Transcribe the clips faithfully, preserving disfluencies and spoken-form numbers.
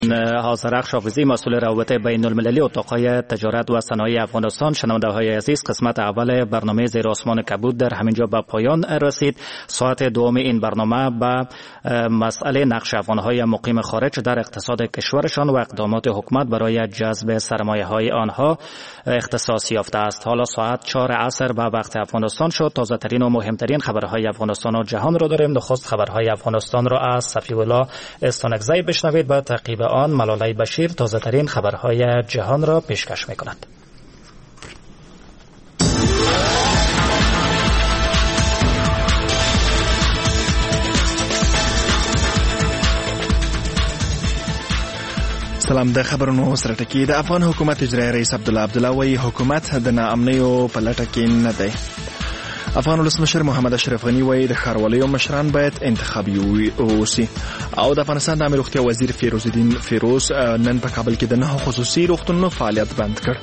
حاضرق شافزی مسئول روابط بین المللی اتاقهای تجارت و صنایع افغانستان. شنونده های عزیز، قسمت اول برنامه زیر آسمان کبود در همینجا به پایان رسید. ساعت دوم این برنامه به مسئله نقش افغانهای مقیم خارج در اقتصاد کشورشان و اقدامات حکومت برای جذب سرمایه های آنها اختصاص یافته است. حالا ساعت چهار عصر به وقت افغانستان شد. تازه ترین و مهمترین خبرهای افغانستان و جهان را داریم. نخست خبرهای افغانستان را از صفی الله استانکزی بشنوید. به تعقیب آن ملاله بشیر تازه ترین خبرهای جهان را پیشکش می کند. سلام. د خبرونو سره ټکی د افغان حکومت اجرایی رئیس عبدالله عبدالله وی حکومت د ناامنیو په لټه کې نه دی. افغان ولسمشر محمد اشرف غنی وایي د ښارولیو مشران باید انتخابي واوسي. او د افغانستان د عامه روغتیا وزیر فیروز الدین فیروز نن په کابل کې د نهو خصوصي روغتونونو فعالیت بند کړ.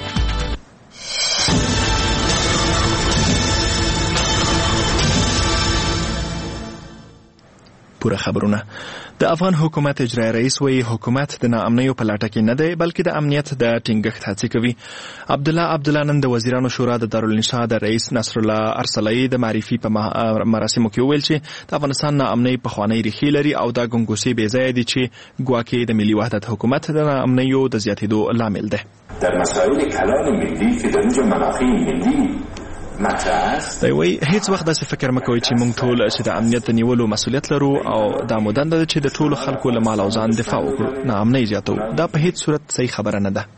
پوره خبرونه. د افغان حکومت اجرایی رئیس وایي حکومت د ناامنیو په لټه کې نه دی بلکې د امنیت د ټینګښت هڅې کوي. عبدالله عبدالله نن د وزیرانو شورا د دارالانشا د رئیس نصر الله ارسلای د معرفي په مراسمو کې وویل چې د افغانستان ناامنۍ پخوانۍ ریښې لري او دا ګنګوسې بې ځایه دي چې ګواکې د ملي وحدت حکومت د ناامنیو د زیاتېدو لامل دی. در مسائل کلان ملی که در اونجا منافع ملی دی وایي هیڅ وخت داسې فکر مه کوئ چې موږ ټول چې د امنیت د نیولو مسؤلیت لرو او دا مو دنده ده چې د ټولو خلکو له مال او ځان دفاع وکړو، ناامنۍ زیاتوو. دا په هیڅ صورت صحیح خبره نه ده.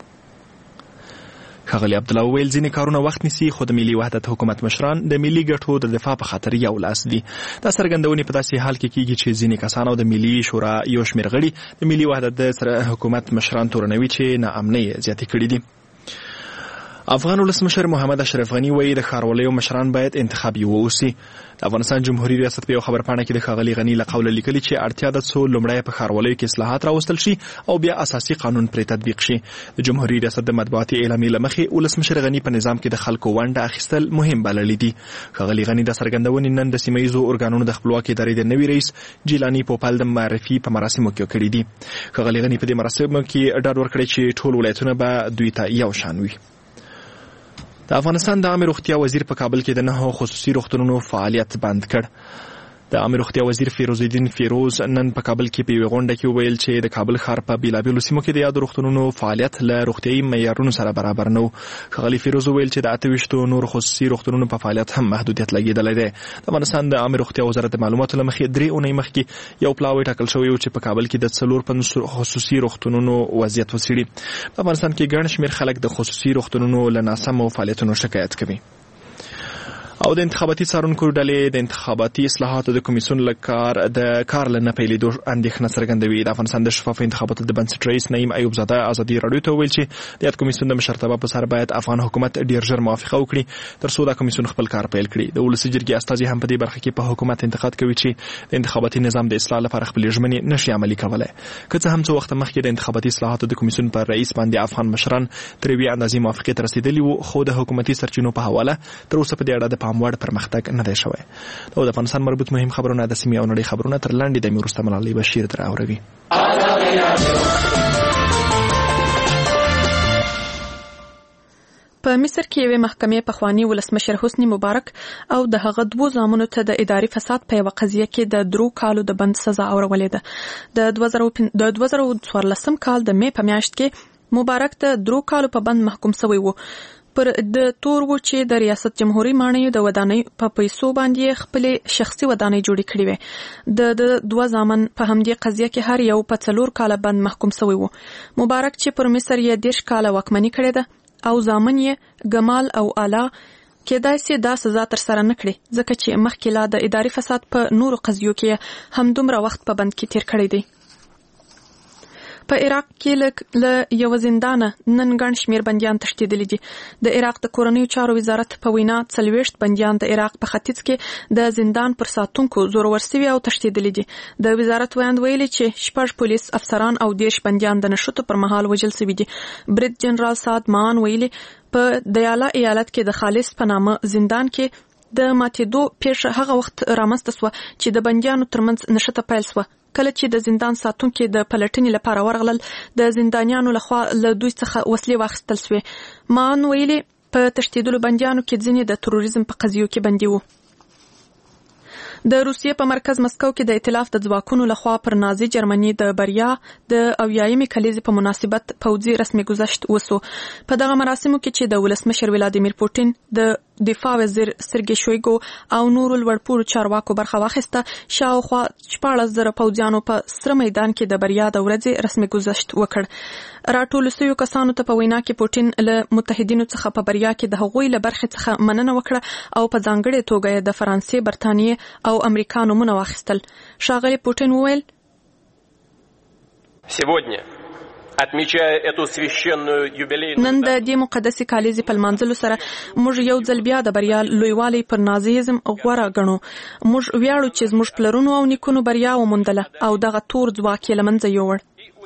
ښاغلي عبدالله وویل ځینې کارونه وخت نیسي خو د ملي وحدت حکومت مشران د ملي ګټو د دفاع په خاطر یو لاس دي. دا څرګندونې په داسې حال کې کیږي چې ځینې کسان او د ملي شورا یو شمېر غړي د ملي وحدت د حکومت مشران تورنوي چې ناامنۍ زیاتې کړي دي. افغان ولسمشر محمد اشرف غنی وایي د ښارولیو مشران باید انتخابي واوسي. د افغانستان جمهوریت ریاست په یو خبرپاڼه کې د ښاغلي غني له قوله لیکلي چې اړتیا ده څو لومړی په ښارولیو کې اصلاحات راوستل شي او بیا اساسي قانون پرې تطبیق شي. د جمهوریت ریاست د مطبوعاتي اعلامیې له مخې ولسمشر غني په نظام کې د خلکو ونډه اخیستل مهم بللي دي. ښاغلي غني د څرګندونې نن د سیمه ییزو ارګانونو د خپلواکۍ ادارې د نوي رئیس جیلاني پوپل د معرفي په مراسمو کې کړي دي. ښاغلي غني په دې مراسمو کې ډاډ ورکړی چې ټول ولایتونه به دوی ته یو شان وي. د افغانستان د عامه روغتیا وزیر په کابل کې د نهو خصوصي روغتونونو فعالیت بند کړ. د عامه روغتیا وزیر فیروز الدین فیروز نن په کابل کې په یوه غونډه کې وویل چې د کابل ښار په بېلابېلو سیمو کې د یادو روغتونونو فعالیت له روغتیایي معیارونو سره برابر نه و. ښاغلي فیروز وویل چې د اته ویشتو نورو خصوصي روغتونونو په فعالیت هم محدودیت لګېدلی دی. د افغانستان د عامه روغتیا وزارت د معلوماتو له مخې درې اونۍ مخکې یو پلاوی ټاکل شوی و چې په کابل کې د څلور پنځوس خصوصي روغتونونو وضعیت وڅېړي. په افغانستان کې ګڼ شمېر خلک د خصوصي روغتونونو له ناسمو فعالیتونو شکایت کوي. او د انتخاباتي څارونکو ډلې د انتخاباتي اصلاحاتو د کمیسیون له کار د کار له نه پیلېدو اندېښنه څرګندوي. د افغانستان د شفافو انتخاباتو د بنسټ رئیس نعیم ایوب زاده ازادي راډیو ته وویل چې د یاد کمیسیون د مشرتابه په سر باید افغان حکومت ډېر ژر موافقه وکړي تر څو دا کمیسیون خپل کار پیل کړي. د ولسي جرګې استازي هم په دې برخه کې په حکومت انتقاد کوي چې د انتخاباتي نظام د اصلاح لپاره خپلې ژمنې نشي عملي کولی. که څه هم څه وخت مخکې د انتخاباتي اصلاحاتو د کمیسیون پر رئیس باندې افغان مشران تر یوې اندازې موافقې ته رسېدلي وو خو د حکومتي سرچینو په حواله تر اوسه په دې اړه د پام وړ پرمختګ نه دی شوی. او د افغانستان مربوط مهم خبرونه د سیمې او نړۍ خبرونه تر لاندې د وروسته ملالۍ بشیر در اوروي. په مصر کې یوې محکمې پخوانی ولسمشر حسني مبارک او د هغه دوو زامنو ته د اداري فساد په یوه قضیه کې د درو کالو د بند سزا اورولې ده. د دوه زره څوارلسم کال د مې په میاشت کې مبارک ته درو کالو په بند محکوم شوی و پر د تور و چې د ریاست جمهوریت ماڼیو د ودانۍ په پیسو باندې خپل شخصي ودانۍ جوړې کړې وې. د دوه زامن په همدې قضیه کې هر یو په څلور کاله بند محکوم شوی و. مبارک چې پر مصر یې دېرش کاله واکمني کړې ده او زامن یې ګمال او اعلی کېدای سي دا سزا تر سره نه کړي ځکه چې مخکې لا د اداري فساد په نورو قضیو کې همدومره وخت په بند کې تیر کړی دی. په عراق کې له یو زندانه نن ګڼ شمېر بندیان تښتېدلي دي. د عراق د کورنیو چارو وزارت په وینا څلوېښت بندیان د عراق په ختیځ کې د زندان پر ساتونکو زورور سوي او تښتېدلي دي. د وزارت ویاند ویلي چې شپږ پولیس افسران او دېرش بندیان د نښتو پر مهال وژل سوي دي. برید جنرال سعد مان ویلي په دیالا ایالت کې د خالص په نامه زندان کې د ماتېدو پیښه هغه وخت رامنځته سوه چې د بندیانو ترمنځ نښته پیل سوه. کله چې د زندان ساتونکو د پلټنې لپاره ورغلل د زندانیانو لخوا له دوی څخه وسلې واخیستل شوې. مان ویلي په تښتېدلو بندیانو کې ځینې د تروریزم په قضیو کې بندي وو. د روسیې په مرکز مسکو کې د ائتلاف د ځواکونو لخوا پر نازي جرمني د بریا د اویایمې کلیزې په مناسبت پوځي رسمي گذشت وسو. په دغه مراسمو کې چې د ولسمشر ولادیمیر پوتین، د دفاع وزیر سرګي شویګو او نورو لوړپوړو چارواکو برخه واخیسته، شاوخوا شپاړس زره پوځیانو په سره میدان کې د بریا د ورځې رسمي گذشت وکړ. راټول شویو کسانو ته په وینا کې پوتین له متحدینو څخه په بریا کې د هغوی له برخې څخه مننه وکړه او په ځانګړې توګه د فرانسې، برتانیې او امریکا نومونه واخیستل. ښاغلی پوتین وویل نن د دې مقدسې کالیزې په لمانځلو سره موږ یو ځل بیا د بریا لویوالی پر نازیزم غوره ګڼو. موږ ویاړو چې زموږ پلرونو او نیکونو بریا وموندله او دغه تور ځواک یې له منځه یووړ.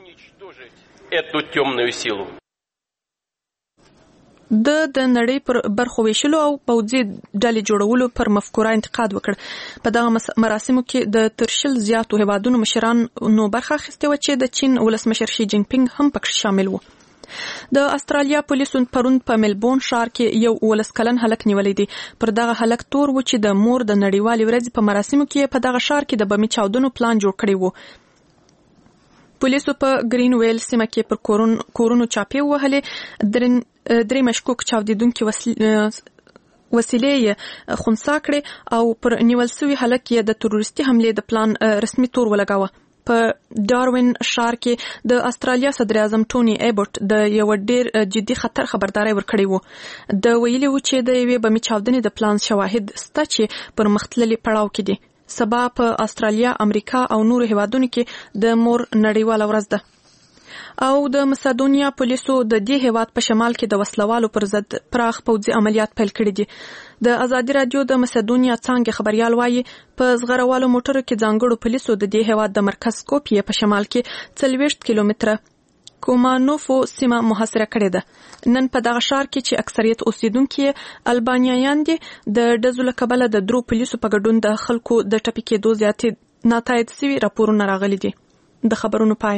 د د نړۍ پر برخو ویشلو او پوځي ډلې جوړولو پر مفکوره انتقاد وکړ. په دغه مراسمو کې د ترشل زیاتو هیوادونو مشران نو برخه اخیستې وه چې د چین ولسمشر شي جین پینګ هم پکې شامل و. د استرالیا پولیسو پرون په ملبورن ښار کې یو ولس کلن هلک نیولی دی. پر دغه هلک تور و چې د مور د نړیوالې ورځې په مراسمو کې په دغه ښار کې د بمي چاودنو پلان جوړ کړی و. پولیسو په گرین ویل سیمه کې پر کورون کورونو چاپې وهلې. درن درې مشکوک چاودیدونکي وسیلې یې خنثی کړې او پر نیول سوي هلک یې د تروریستي حملې د پلان رسمي تور ولګاوه. په ډاروین ښار کې د استرالیا صدر اعظم ټوني ایبوټ د یو ډیر جدي خطر خبرداري ورکړې وو. د ویلي و چې د یوې بمي چاودنې د پلان شواهد سته چې پر مختللي پړاو کې دي. سبا په استرالیا، امریکا او نورو هیوادونو کې د مور نړیواله ورځ ده. او د مسدونیا پولیسو د دې هیواد په شمال کې د وسلوالو پر ضد پراخ پوځي عملیات پیل کړي دي. د ازادي رادیو د مسدونیا څانګې خبريال وایي په زغروالو موټرو کې ځانګړو پولیسو د دې هیواد د مرکز سکوپیه په شمال کې څلوېښت کیلومتره کومانوفو سیمه محاصره کړې ده. نن په دغه ښار کې چې اکثریت اوسیدونکي البانیایان دي، د ډزو له کبله د درو پولیسو په ګډون د خلکو د ټپي کېدو زیاتې ناتایید سوي راپورونه راغلي دي. د خبرونو پای.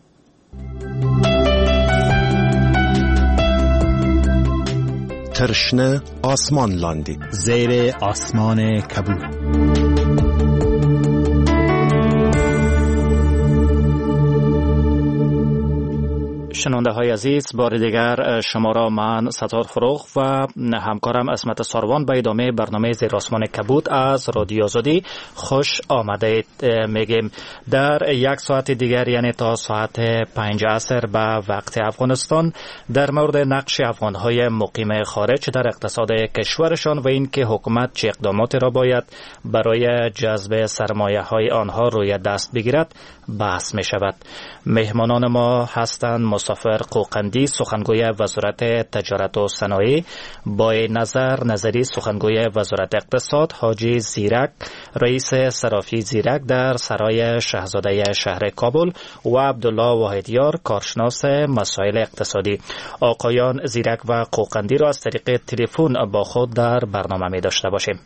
ترشنه آسمان لاندې زیر آسمان کبود. شنونده های عزیز، بار دیگر شما را من ستار فروغ و همکارم اسمت ساروان به ادامه برنامه زیر آسمان کبود از رادیو آزادی خوش آمدید میگیم. در یک ساعت دیگر یعنی تا ساعت پنج عصر به وقت افغانستان در مورد نقش افغانهای مقیم خارج در اقتصاد کشورشان و اینکه حکومت چه اقداماتی را باید برای جذب سرمایه های آنها روی دست بگیرد بحث می شود. مهمانان ما هستند مسافر قوقندی، سخنگوی وزارت تجارت و صنایع، با نظر نظری سخنگوی وزارت اقتصاد، حاجی زیرک رئیس صرافی زیرک در سرای شاهزاده شهر کابل و عبدالله واحدیار کارشناس مسائل اقتصادی. آقایان زیرک و قوقندی را از طریق تلفن با خود در برنامه می داشته باشیم.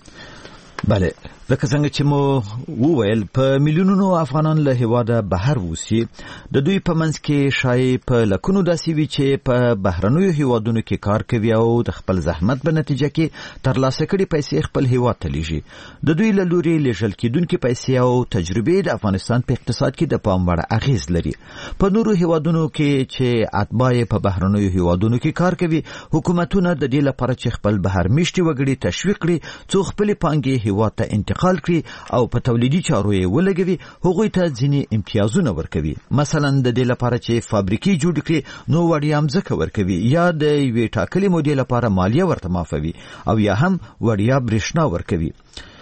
بله، لکه څنګه چې مو وویل په میلیونونو افغانان له هیواده بهر ووسي. د دوی په منځ کې شایي په لکونو داسې وي چې په بهرنیو هیوادونو کې کار کوي او د خپل زحمت په نتیجه کې ترلاسه کړي پیسې خپل هیواد ته لیږي. د دوی له لوري لیږل کېدونکې پیسې او تجربې د افغانستان په اقتصاد کې د پام وړ اغیز لري. په نورو هیوادونو کې چې اتباع په بهرنیو هیوادونو کې کار کوي، حکومتونه د دې لپاره چې خپل بهر میشتي وګړي تشویق کړي څو خپل پانګې هیواد ته انتقال کړي او په تولیدي چارو یې ولګوي، هغوی ته ځینې امتیازونه ورکوي. مثلا د دې لپاره چې فابریکې جوړ کړي نو وړیا مځکه ورکوي، یا د یوې ټاکلې مودې لپاره مالیه ورته معافوي، او یا هم وړیا برېښنا ورکوي.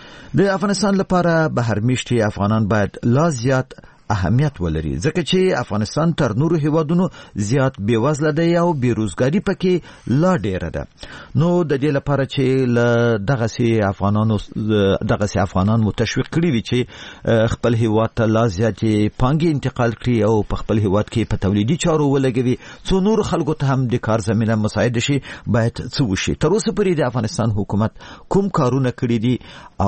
د افغانستان لپاره بهر میشتي افغانان باید لا زیات اهمیت ولري، ځکه چې افغانستان تر نورو هیوادونو زیات بیوزله دی او بیروزګاری پکې لا ډیره ده. نو د دې لپاره چې له دغسې افغانانو دغسې افغانان مو تشویق کړي وي چې خپل هیواد ته لا زیاتې پانګې انتقال کړي او په خپل هیواد کې په تولیدي چارو ولګوي څو نورو خلکو ته هم د کار زمینه مساعده شي، باید څه وشي. تر اوسه پورې د افغانستان حکومت کوم کارونه کړي دي او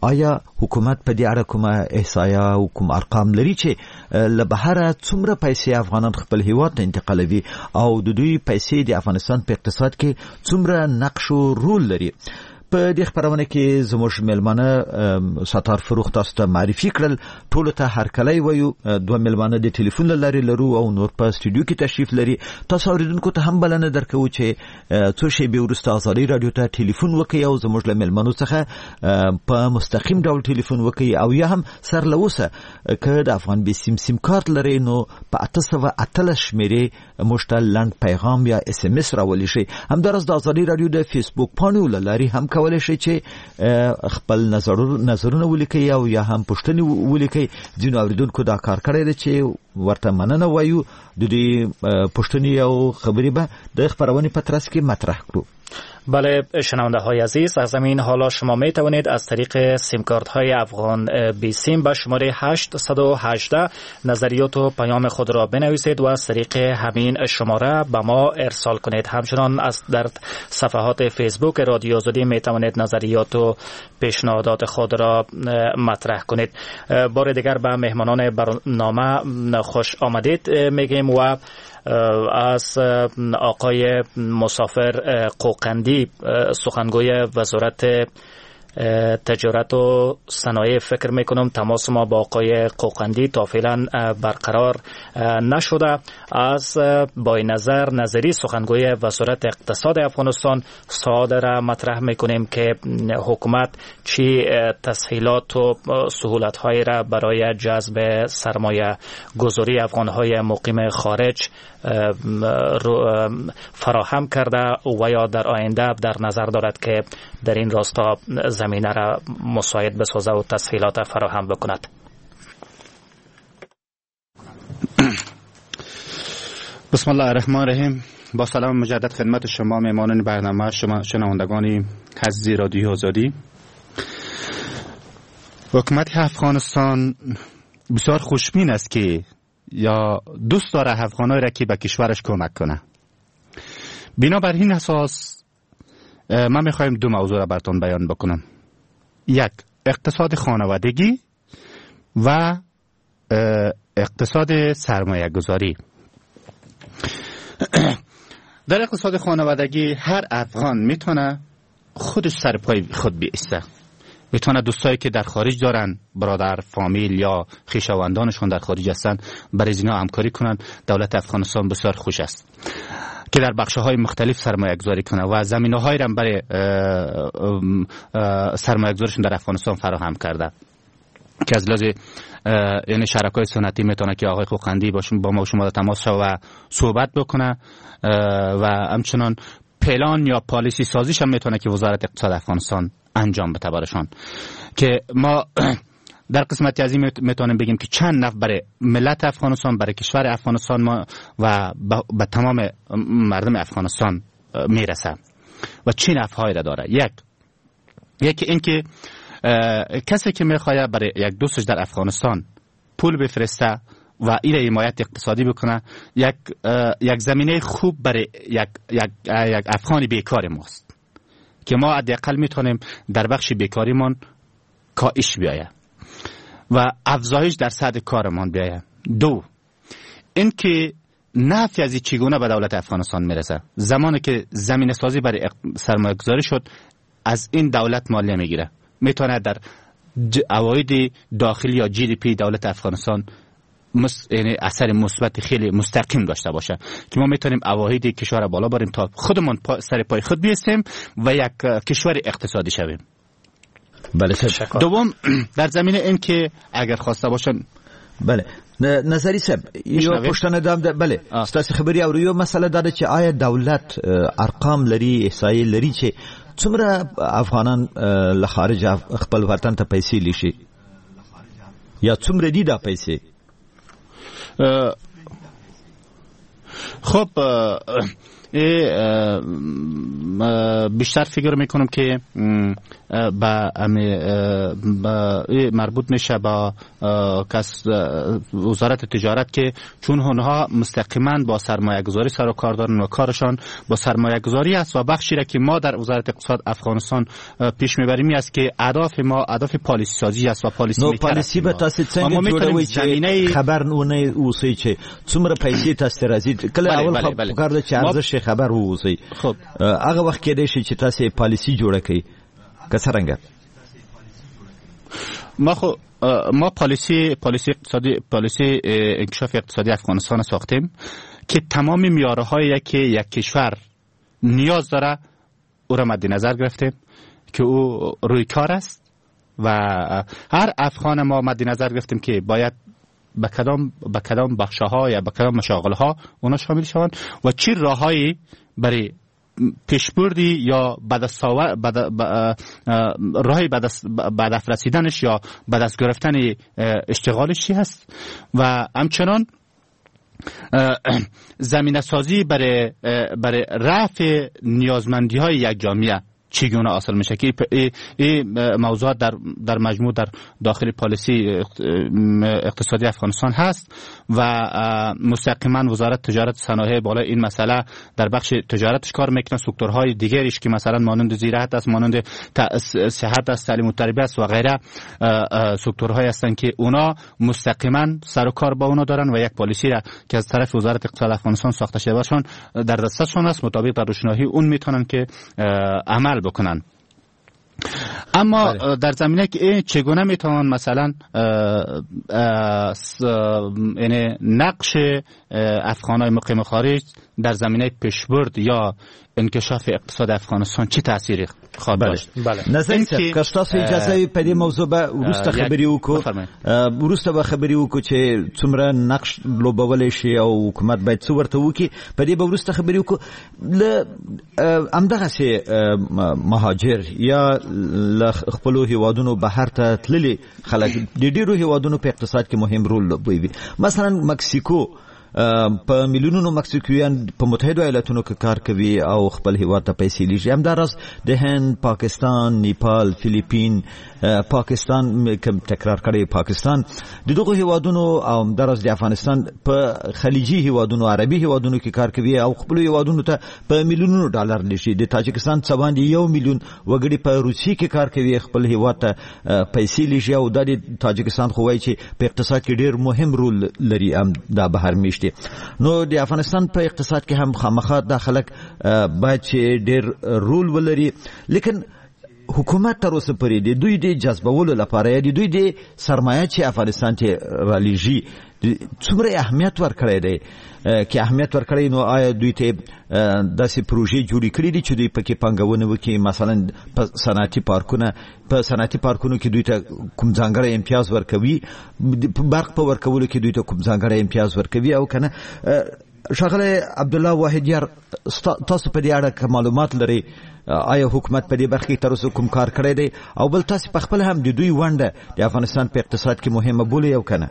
آیا حکومت په دې اړه کومه احصایه او کوم ارقام لري چې له بهره څومره پیسې افغانان خپل هیواد ته انتقالوي او د دوی پیسې د افغانستان په اقتصاد کې څومره نقش او رول لري؟ په دې خبرونه کې زموږ مېلمانه ستار فروخ تاسو ته معرفي کړل. ټول ته هرکلی وایو. دوه مېلمانه د ټلیفون له لارې لرو او نور په سټوډیو کې تشریف لري. تاسو اوریدونکو ته هم بلنه درکوو چې څو شېبې وروسته ازادي رادیو ته ټلیفون وکړئ او زموږ له مېلمنو څخه په مستقیم ډول ټلیفون وکړئ او یا هم سر له اوسه که د افغان بي سیم سیم کارت لرئ نو په اته سوه اتلس شمېرې موږ ته لنډ پیغام یا اس ام اس راولی شئ. همداراز د ازادي رادیو د فیسبوک پاڼو له لارې هم کولای شئ چې خپل نظرونه ولیکئ او یا هم پوښتنې ولیکئ. ځینو اوریدونکو دا کار کړی دی چې ورته مننه وایو. د دې پوښتنې او خبرې به د خبرونې په ترڅ کې مطرح کړو. بله شنونده های عزیز، از همین حالا شما می توانید از طریق سیم کارت های افغان بی سیم به شماره هشت یک هشت نظریات و پیام خود را بنویسید و از طریق همین شماره به ما ارسال کنید. همچنان از در صفحات فیسبوک رادیو آزادی می توانید نظریات و پیشنهادات خود را مطرح کنید. بار دیگر به مهمانان برنامه خوش آمدید میگیم و از آقای مسافر قوقندی سخنگوی وزارت تجارت و صنایع فکر میکنم تماس ما با آقای قوقندی تا فعلا برقرار نشده. از با نظر نظری سخنگوی وزارت اقتصاد افغانستان سوال را مطرح میکنیم که حکومت چی تسهیلات و سهولت هایی را برای جذب سرمایه گذاری افغان های مقیم خارج فراهم کرده و یا در آینده در نظر دارد که در این راستا زمینه را مساعد بسازه و تسهیلات فراهم بکند. بسم الله الرحمن الرحیم. با سلام مجدد خدمت شما مهمانان برنامه، شما شنوندگان عزیز رادیو آزادی. حکومت افغانستان بسیار خوشبین است که یا دوست داره افغانای را که به کشورش کمک کنه. بنابراین اساس من میخوایم دو موضوع را براتون بیان بکنم. یک، اقتصاد خانوادگی و اقتصاد سرمایه گذاری. در اقتصاد خانوادگی هر افغان میتونه خودش سر پای خود بیسته. میتونه دوستایی که در خارج دارن، برادر، فامیل یا خویشاوندانشون در خارج هستن، برای اینا همکاری کنن. دولت افغانستان بسیار خوش است که در بخش‌های مختلف سرمایه گذاری کنه و زمینه‌هایی را برای سرمایه گذاریشون در افغانستان فراهم کرده که از لحاظ یعنی شرکای سنتی میتونه که آقای قوقندی باشون با ما شما در تماس شو و صحبت بکنه و همچنان پلان یا پالیسی سازیش هم میتونه که وزارت اقتصاد افغانستان انجام بده براشون. که ما در قسمتی از این میتونیم بگیم که چند نفع برای ملت افغانستان، برای کشور افغانستان ما و به تمام مردم افغانستان میرسه و چه نفعهایی را داره. یک یکی این که کسی که میخواد برای یک دوستش در افغانستان پول بفرسته و این حمایت اقتصادی بکنه، یک یک زمینه خوب برای یک یک یک افغان بیکار ماست که ما حداقل میتونیم در بخش بیکاریمون کاهش بیاید و افزایش در سطح کارمان بیاید. دو، این که نفع از چگونه به دولت افغانستان میرسه. زمانی که زمین سازی برای سرمایه گذاری شد، از این دولت مالیه میگیره، میتونه در عواید داخلی یا جی دی پی دولت افغانستان مس... یعنی اثر مثبت خیلی مستقیم داشته باشه که ما میتونیم عواید کشور بالا بریم تا خودمون پا... سر پای خود بیستیم و یک کشور اقتصادی شویم. بله. دوم، در زمینه این که اگر خواسته باشن بله نظری صاحب یو پښتنه دام بله ستاسو خبري او یو مسله دا چې آیا دولت ارقام لري، احصایې لري چې څومره افغانان له خارج خپل وطن ته پیسې لیشي یا څومره دي دا پیسې؟ خب بیشتر فکر میکنم که با مربوط میشه با وزارت تجارت که چون اونها مستقیما با سرمایه گذاری سر و کار دارن و کارشان با سرمایه گذاری است و بخشی را که ما در وزارت اقتصاد افغانستان پیش میبریم است که اهداف ما اهداف پالیسی سازی است و پالیسی نو پالیسی به تاسو څنګه جوړوي چې خبر نه اوسئ چې څومره پیسې تاسو راځي کله اول خو کار د ارزش خبر اوسئ خب هغه وخت کې دی چې تاسو پالیسی جوړه کړئ که څنګه ما خو ما پالیسی پالیسی اقتصادی پالیسی انکشاف اقتصادی افغانستان ساختیم که تمام معیارهای که یک کشور نیاز داره او را مد نظر گرفتیم که او روی کار است و هر افغان ما مد نظر گرفتیم که باید به کدام به کدام بخش‌ها یا به کدام مشاغل‌ها اونا شامل شوند و چه راههایی برای پیشبردی یا راهی به دست رسیدنش یا به دست گرفتن اشتغالش چی هست و همچنان زمینه سازی برای برای رفع نیازمندی های یک جامعه چگونه حاصل میشه که این موضوعات در در مجموع در داخل پالیسی اقتصادی افغانستان هست و مستقیما وزارت تجارت صنایع بالا این مسئله در بخش تجارتش کار میکنه. سکتورهای دیگریش که مثلا مانند زراعت است، مانند صحت است، تعلیم و تربیت است و غیره سکتورهایی هستند که اونا مستقیما سر و کار با اونا دارن و یک پالیسی را که از طرف وزارت اقتصاد افغانستان ساخته شده باشن در دستشون است، مطابق در روشنایی اون میتونن که عمل بکنن. اما بله. در زمینه که چگونه میتوان مثلا یعنی نقش افغانای مقیم خارج در زمینه پیشبرد یا انکشاف اقتصاد افغانستان چه تأثیری خواهد داشت؟ بله. نظر که تاسو اجازه په دې موضوع به وروسته خبرې وکړو وروسته به خبرې وکړو چې څومره نقش لوبولی شي او حکومت باید څه ورته وکړي، په دې به وروسته خبرې وکړو. له همدغسې مهاجر یا له خپلو هیوادونو بهر ته تللي خلک د ډېرو هیوادونو په اقتصاد کې مهم رول لوبوي. مثلا مکسیکو په میلیونونو مکسیکویان په متحده ایالاتونو کې کار کوي او خپل هیواد ته پیسې لیږي. همداراز د هند، پاکستان، نیپال، فیلیپین، پاکستان کوم تکرار کړی پاکستان د دغه هیوادونو او همداراز د افغانستان په خلیجي هیوادونو عربي هیوادونو کې کار کوي او خپل هیوادونو ته په میلیونونو ډالر لیږي. د تاجکستان څه باندې یو میلیون وګړي په روسیې کې کار کوي، خپل هیواد ته پیسې لیږي او د تاجکستان خو وایي چې په اقتصاد کې ډېر مهم رول لري هم دا بهر میشتي. نو د افغانستان په اقتصاد کې هم خامخا دا خلک باید چې ډېر رول ولري، لیکن حکومت تر اوسه پورې د دوی د جذبولو لپاره یا د دوی د سرمایه چې افغانستان ته رالیږي څومره اهمیت ورکړی دی که اهمیت ورکړی نو آیا دوی ته داسې پروژې جوړې کړي دي چې دوی پکې پانګونه وکړي؟ مثلا په صنعتي پارکونه په صنعتي پارکونو کې دوی ته کوم ځانګړی امتیاز ورکوي، برق په ورکولو کې دوی ته کوم ځانګړی امتیاز ورکوي او کنه. ښاغلی عبدالله واحدیار تاسو په دې اړه که معلومات لرئ آیا حکومت په دې برخه کې تر اوسه کوم کار کړی دی او بل تاسو په خپل هم د دوی ونډه د افغانستان په اقتصاد کې مهمه بولئ او کنه؟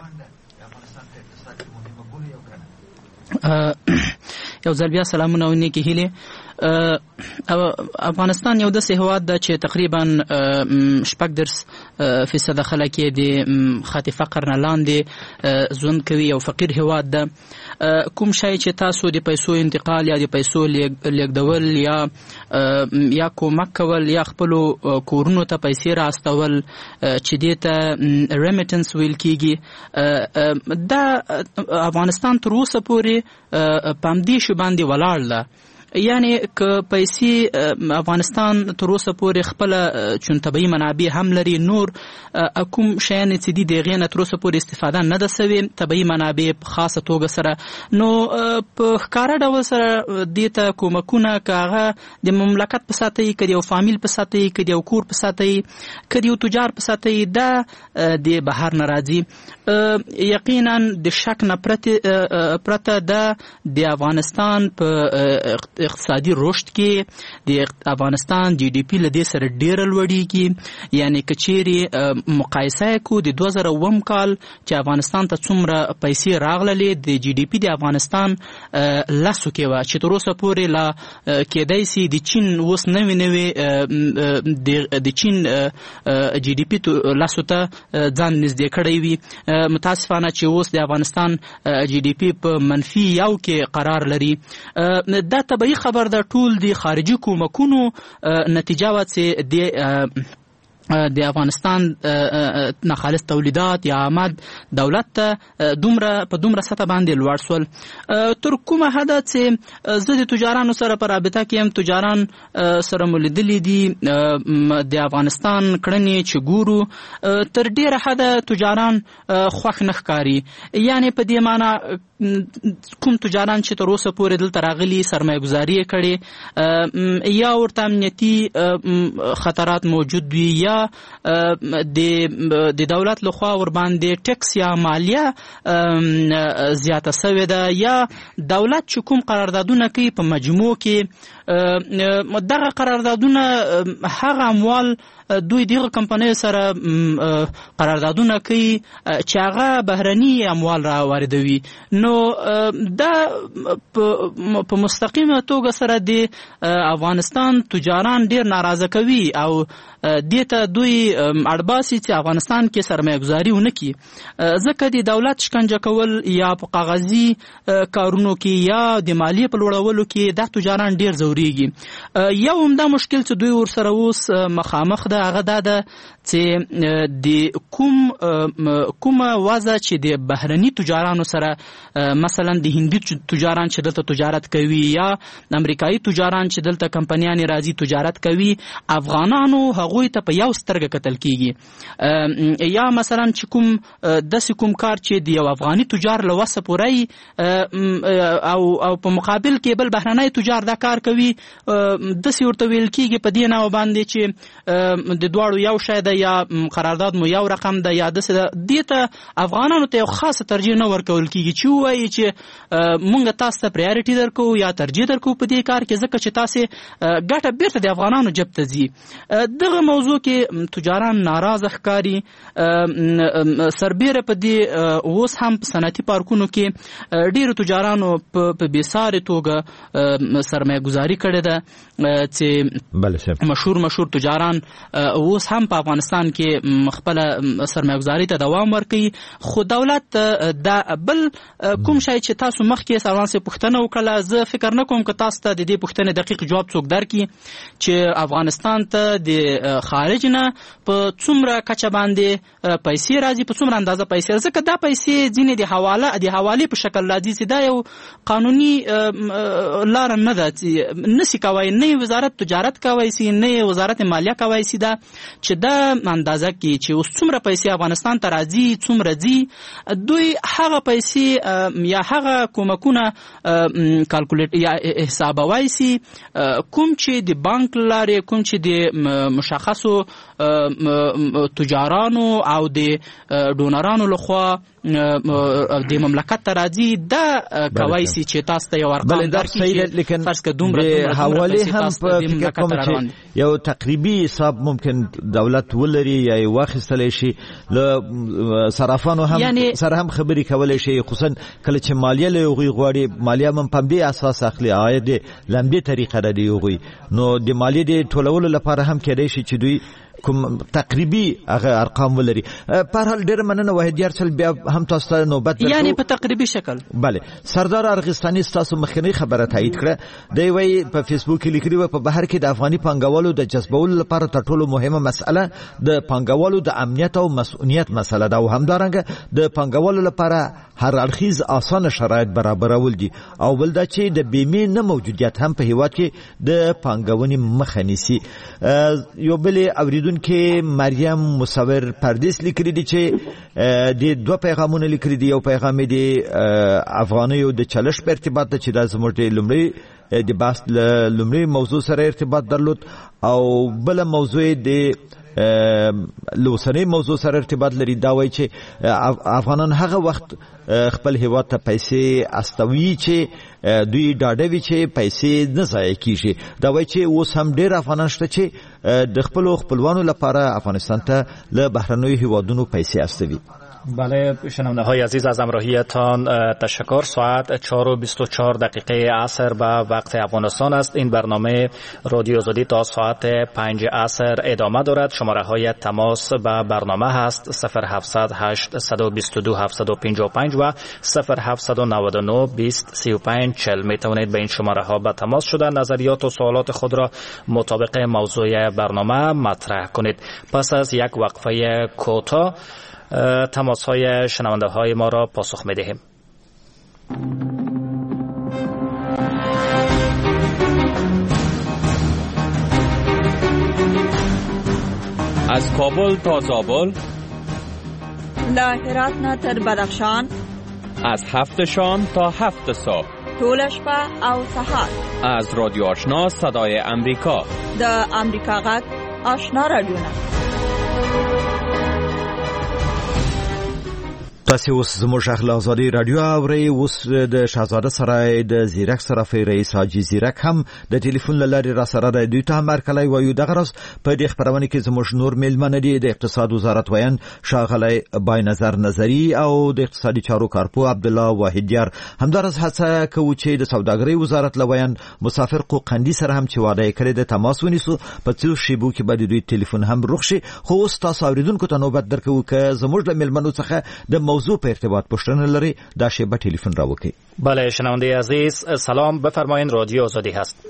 یو ځل بیا سلامونه او نیکې هیلې. افغانستان یو داسې هېواد ده چې تقریبا شپږ دېرش فیصده خلک یې د خط فقر نه لاندې ژوند کوي، یو فقیر هېواد ده. کوم شی چې تاسو د پیسو انتقال یا د پیسو لیږدول یا یا کومک کول یا خپلو کورونو ته پیسې راستول چې دې ته ریمیټنس ویل کېږي، دا افغانستان تر اوسه پورې په همدې شي باندې ولاړ ده. یعنی که پیسې افغانستان تر اوسه پورې خپله چون طبیعي منابع هم لري، نور کوم شیان چې دي د هغې نه تر اوسه پورې استفاده نه ده سوې طبیعي منابع په خاصه توګه سره، نو په ښکاره ډول سره دې ته کومکونه که هغه د مملکت په ساته که د یو فامیل په ساته که د یو کور په ساته که د یو تجار په ساته دا د بهر نه راځي. یقینا د شک نه پرته د افغانستان په په اقتصادي رشد کې د افغانستان جی ډي پی له دې سره ډیره لوړیږي. یعنی کچېرې مقایسه کو د دوه زره اووم کال چې افغانستان ته څومره پیسې راغللې د جی ډي پی د افغانستان لسو کې وه چې تر اوسه پورې لا کېدای سي د چین اوس نوې نوې د چین جی ډي پی لسو ته ځان نږدې کړی وي. متاسفانه چې اوس د افغانستان جی ډي پی په منفي یو کې قرار لري. دا طبیعي خبر ده، ټول د خارجي کومکونو نتیجه وه چې د د افغانستان ناخالص تولیدات یا آمد دولت ته دومره په دومره سطح باندې لوړ سول. تر کومه حده چې زه د تجارانو سره په رابطه کې هم تجاران سره مو لیدلي دي د افغانستان کړنې چې ګورو تر ډیره حده تجاران خوښ نه ښکاري. یعنی په دې معنی کوم تجاران چې تر اوسه پورې دلته راغلي سرمایه گذاري یې کړې یا ورته امنیتي خطرات موجود وي یا د دولت لخوا ور باندې ټیکس یا مالیه زیاته سوې ده یا دولت چې کوم قراردادونه کوي په مجموع کې دغه قراردادونه هغه اموال دوی دغه کمپنیو سره قراردادونه کوي چې هغه بهرني اموال را واردوي. نو دا په مستقیمه توګه سره د افغانستان تجاران ډیر ناراضه کوي او دې ته دوی اړباسي چې افغانستان کې سرمایه گذاري ونه کړي، ځکه د دولت شکنجه کول یا په کاغذي کارونو کې یا د مالیې په لوړولو کې دا تجاران ډیر ځورېږي. یو همدا مشکل چې دوی ورسره اوس مخامخ ده هغه دا ده چې د کوم کومه وضع چې د بهرني تجارانو سره مثلا د هندي تجاران چې دلته تجارت کوي یا امریکایي تجاران چې دلته کمپنیانې راځي تجارت کوي، افغانانو هغوی ته په یو سترګه کتل کیږي. یا مثلا چې کوم داسې کوم کار چې د یو افغاني تجار له وسه پوری او او په مقابل کې بل بهرنی تجار دا کار کوي، داسې ورته ویل کیږي په دې نوع باندې چې د دواړو یو شی ده یا قرارداد مو یو رقم ده یا داسې ده. دې ته افغانانو ته یو خاصه ترجیح نه ورکول کیږي چې ووایي چې مونږ تاسو ته پریارټي درکو یا ترجیح درکو په دې کار کې، ځکه چې تاسې ګټه بیرته د افغانانو جب ته ځي. دغه موضوع کې تجاران ناراضه ښکاري. سربیره په دې اوس هم په صنعتي پارکونو کې ډیرو تجارانو په بېسارې توګه سرمایه گذاري کړې ده چې مشهور مشهور تجاران اوس هم په افغانستان کې خپل سرمایه گذاري ته دوام ورکوي. خو دولت دا بل کوم شی چې تاسو مخکې سروان سي پوښتنه وکړه، زه فکر نه کوم که تاسو ته د دې پوښتنې دقیق جواب څوک درکړي چې افغانستان ته د خارج نه په څومره کچه باندې پیسې راځي، په څومره اندازه پیسې، ځکه دا پیسې ځینې د حواله د حوالې په شکل راځي چې دا یو قانوني لار نه ده چې نسی کوي، نه وزارت تجارت کوي سي نه وزارت مالیه کوي سي، دا چې دا اندازه کې چې اوس څومره پیسې افغانستان ته راځي څومره ځي، دوی هغه پیسې یا هغه کومکونه کالکولیټ یا حسابوي سي کوم چې د بانک لارې، کوم چې د مشخصو تجارانو او د ډونرانو لخوا د مملکت ته راځي، دا کوي سي چې تاسو ته یو ارقام درکړي. فرض کړه دومره دومره حواله هم په فکر کوم چې یو تقریبي حساب ممکن دولت ولري یا واخیستل شي، له صرافانو هم یعنی سره هم خبري کولای شي، خصوصا کله چې مالیه له یوغي غواړي، مالیه هم په دې اساس اخلي، عاید لمبي طریقه را دی یوغي، نو د مالیه د ټولولو لپاره هم کېدای شي چې دوی کوم تقریبي هغه ارقام ولري. په هر حال ډېر مننه وحید یارسل، بیا هم تاسو ته نوبت درکو یعنی په تقریبي شکل. بله، سردار ارغستاني تاسو مخکنی خبره تایید کړه، دی وی په فیسبوک کې لیکلی و په بهر کې د افغاني پانګوالو د جذبولو لپاره تر ټولو مهمه مسأله د پانګوالو د امنیت او مسؤلیت مسله ده، او همدارنګه د پانګوالو لپاره هر اړخیز اسانه شرایط برابرول دي، او بل دا چې د بیمې نه موجودیت هم په هیواد کې د پانګونې مخه نیسي. یو بل اوریدون کې مریم مصور پردیس لیکلی دی چې د دوه پیغامونه لیکلي دي، یو پیغام دی افغانیو د چلش په ارتباط ته چې د زموږ د لومړي د بحث لومړی موضوع سره ارتباط درلود او بل موضوع د لوسنی موضوع سره ارتباط لري. دا وایي چې افغانان هغه وخت خپل هیواد ته پیسې استوي چې دوی ډاډه وي چې پیسې نه ضایع کیږي. دا وایي چې اوس هم ډېر افغانان شته چې د خپلو خپلوانو لپاره افغانستان ته له بهرنیو هیوادونو پیسې استوي. بله شنونده های عزیز از همراهیتان تشکر. ساعت چهار و بیست و چهار دقیقه عصر به وقت افغانستان است. این برنامه رادیو آزادی تا ساعت پنج عصر ادامه دارد. شماره های تماس به برنامه هست صفر هفتصد هشت دویست و بیست و دو هفتصد و پنجاه و پنج و صفر هفتصد و نود و نه بیست سی و پنج چهل. می توانید به این شماره ها به تماس شده نظریات و سوالات خود را مطابق موضوع برنامه مطرح کنید. پس از یک وقفه کوتاه تماس های شنونده های ما را پاسخ می دهیم. از کابل تا زابل، له هرات نه تر بدخشان، از هفت شام تا هفت صبح، ټول شپه او سهار، از رادیو آشنا صدای امریکا، د امریکا غږ آشنا رادیو. تاسو اوس زموږ غږ له ازادي رادیو اورئ. اوس د شهزاده سرای د زیرک صرافي رئیس حاجي زیرک هم د ټلیفون له لارې را سره دی. دوی ته هم هرکلی وایو. دغه راز په دې خپرونه کې زموږ نور میلمانه دي د اقتصاد وزارت ویان ښاغلی باینظر نظري او د اقتصادي چارو کارپو عبدالله واحدیار. همداراز هڅه کوو چې د سوداګرۍ وزارت له ویان مسافر قوقندي سره هم چې واده یې کړی د تماس ونیسو. په څو شیبو کې به د دوی ټلیفون هم روغ شي. خو اوس تاسو اورېدونکو ته نوبت درکوو که زموږ له میلمنو څخه د موضوع په ارتباط پوښتنه لري دا شیبه ټلیفون راوکړئ. بله شنونده عزیز سلام بفرمایید. رادیو آزادی هست.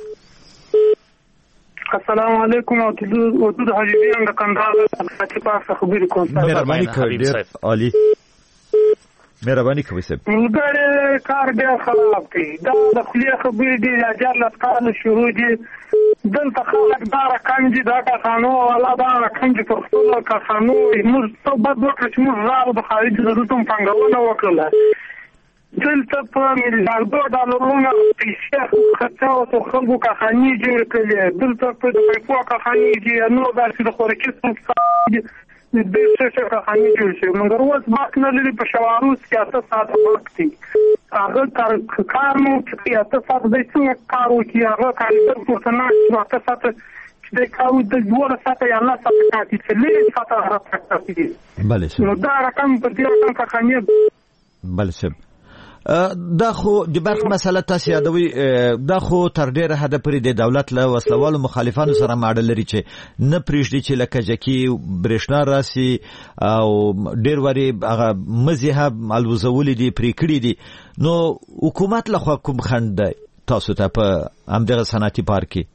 السلام علیکم او حدود حبیبیان د کندهار څخه پاسه خبرې کوم. مهرباني کوئ. ډېر عالی مهرباني کوئ صاحب. ملګری کار ډېر خراب دی. دا د خولې خبرې دي اجر له کارونه شروع دي. دلته خلک دا رقم دي دا کارخانو والا دا رقم دي په خپلو کارخانو موږ توبه وکړه چې موږ راغلو د خارجي ضرورتونو پانګونه وکړله. دلته په میلیاردو ډالرونو پیسې خرڅاوه خلکو کارخانې جوړې کړلې. دلته په د پیپو کارخانې دي نور داسې د خوراکي صنعت ډېر څه کارخانې جوړ شوي. مګر اوس برق نه لري. په شواروز کې اته ساعته برق دی. هغه کار نو چې اته ساعته دی څنګه کار وکړي. هغه کارګر پورته ناست اته ساعته چې دی کار د دولس ساعته یا نهه ساعته کار کوي چې لږ ساعته هغه کار کوي. نو دا رقم په دې رقم کارخانې بله صاحب دا خو د برق مسله تاسو یادوي. دا خو تر ډیره حده پورې د دولت له وسلوالو مخالفانو سره ماډل لري چې نه پرېږدي چې لکه جکي برېښنا راسي او ډیر وری هغه مذهب الوزولې دي پرې کړي دي. نو حکومت له خوا کوم خنډ دی تاسو ته په همدغه صنعتي پارک کې؟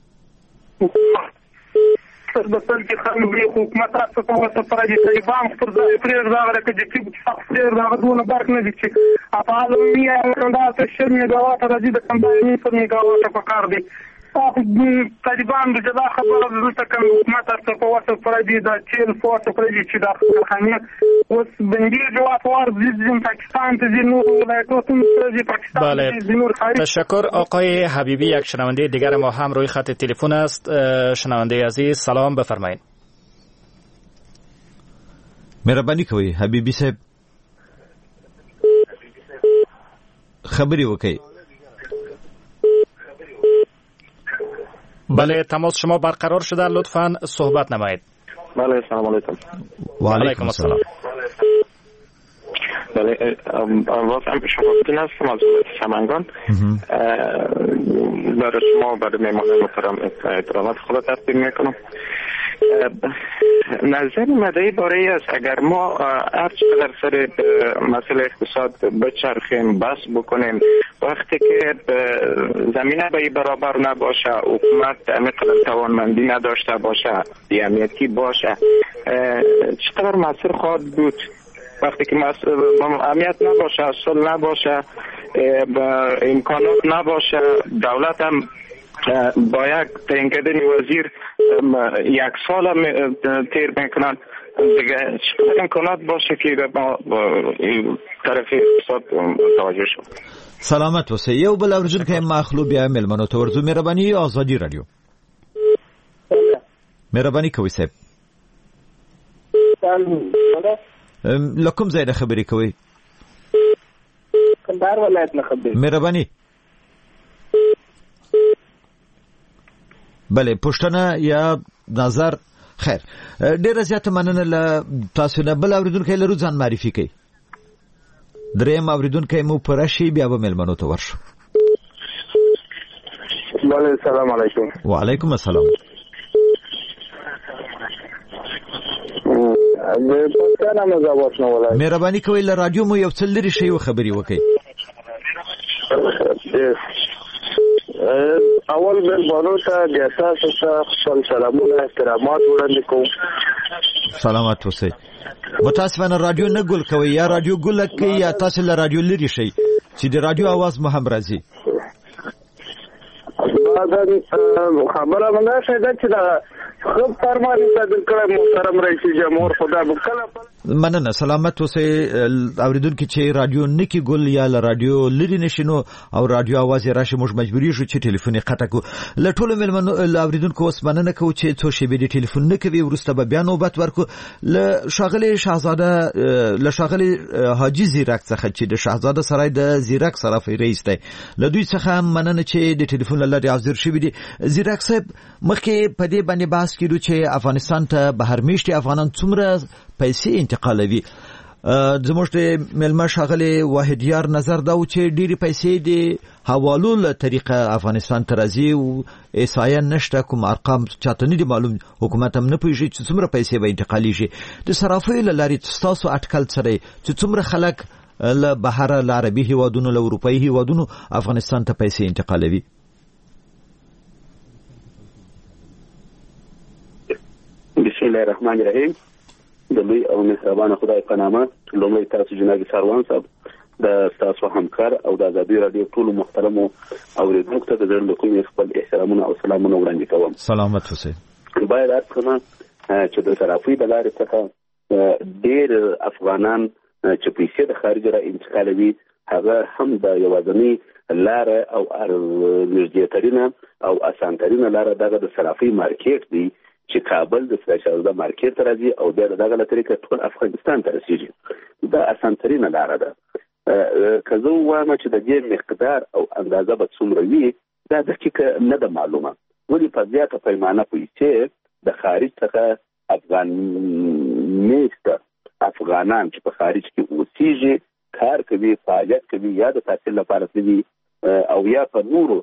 د بلکې خلک به حکومت تاسو په واسطه پر دې طالبان پر ځای پرېږ راغله چې چې پرېږ راغله دونه برق نه دي چې افعال میا کنده ته شل میګاوات راځي د کمپایني پر میګاوات په کار دي. طالبان د جدا خبره دلته کوم حکومت تاسو په واسطه پر دې د چیل فورس پر دې چې د خانه اوس بندي جواب ور زین پاکستان ته زین نور ولایتونو ته پاکستان ته زین نور خارج. تشکر. آقای حبیبی یک شنونده دیگر ما هم روی خط تلفن است. شنونده عزیز سلام بفرمایید. مهرباني کوئ حبیبی صاحب خبري وکړئ. بله تماس شما برقرار شده لطفاً صحبت نمایید. بله سلام علیکم. و علیکم السلام. بله باز هم شما بودین هستم از سمنگان. برای شما برای میمان محترم احترامات خدا تقدیم میکنم. نظر مدعی برای است اگر ما هر چقدر سر مسئله اقتصاد بچرخیم بس بکنیم وقتی که زمینه به برابر نباشه حکومت مثلا توانمندی نداشته باشه بی‌امنیتی باشه چقدر مسئله خواهد بود. وقتی که امنیت نباشه اصل نباشه امکانات نباشه دولت هم با یک تعیین کردن وزیر یک سال تیر میکنن دیگه چقدر امکانات باشه که ما طرف اقتصاد توجه شد. سلامت اوسئ. یو بل اورېدونکی مخلو بیا مېلمنو ته ورځو. مهرباني ازادي رادیو. مهرباني کوئ صاحب. له کوم ځای نه خبرې کوئ؟ کندهار ولایت نه خبرې. مهرباني. بله پوښتنه یا نظر؟ خیر ډیره زیاته مننه له تاسو نه. بل اورېدونکی لرو ځان معرفي کوي. دریم اورېدونکی مو په راشي بیا به مېلمنو ته ورشو. السلام علیکم. وعلیکم السلام. مهرباني کوئ له رادیو مو یو څه لرې شئ او خبرې وکړئ. اول مېلمنو ته بیا تاسو ته خپل سلامونه احترامات وړاندې کوم. سلامت اوسئ. متاسفانه رادیو نه ګل کوئ، یا رادیو ګل کوي یا تاسو له رادیو لرې شئ چې د رادیو आवाज مو هم راځي. خبره مونږه شې دا چې دا خو فرمایي صدر کړه محترم رئیس جمهور خدا وکړه. مننه. سلامت اوسئ. اوریدونکو چې رادیو نکی ګل یا له رادیو لري نشینو او رادیو आवाज راشي موږ مجبوری شو چې ټلیفون قطع کو. له ټولو ملمنو اوریدونکو اوس مننه کوو چې څو شی به ټلیفون نه کوي. ورسته به بیا نوبت ورکو له شاغلي شاهزاده له شاغلي حاجی زیرک څخه چې د شاهزاده سرای د زیرک صرافي رئیس دی. له دوی څخه مننه چې د ټلیفون لارې حاضر شوی دي. زیرک صاحب مخکې په دې باندې بحث کړو چې افغانستان ته بهر میشتي افغانان څومره پیسې انتقالوي. زموږ د ملما شاغلي واحدیار نظر دا و چې ډېری پیسې د حوالو له طریقه افغانستان ته راځي او احصایه نشته، کوم ارقام چاته نه دي معلوم، حکومت هم نه پوهېږي چې څومره پیسې به انتقالیږي. د صرافیو له لارې ستاسو اټکل سره چې څومره خلک له بهر له عربي هیوادونو له اروپایي هیوادونو افغانستان ته پیسې انتقالوي؟ بسم الله الرحمن الرحیم. د لوی او مهربان خدای په نامه لومړی تاسو جناب سروان صاحب د تاسو همکار او د ازادي رادیو ټول محترمو اوریدونکو ته د زړه له کومې خپل احترامونه او سلامونه وړاندې کوم. سلامت اوسئ. باید عرض کړم چې د صرافۍ د لارې څخه ډېر افغانان چې پیسې د خارج را انتقالوي هغه هم د یوازینۍ لاره او نږدېترینه او اسانترینه لاره دغه د صرافۍ مارکیټ دی چې کابل د سرشاوزه مارکیټ ته راځي او بیا دغه له طریقه ټول افغانستان ته رسیږي. دا اسانترینه لاره ده. که زه ووایم چې د دې مقدار او اندازه به څومره وي دا دقیقه نه ده معلومه، ولې په زیاته پیمانه پیسې د خارج څخه افغان میشته افغانان چې په خارج کې اوسېږي، کار کوي، فعالیت کوي، یا د تحصیل لپاره تللي او یا په نورو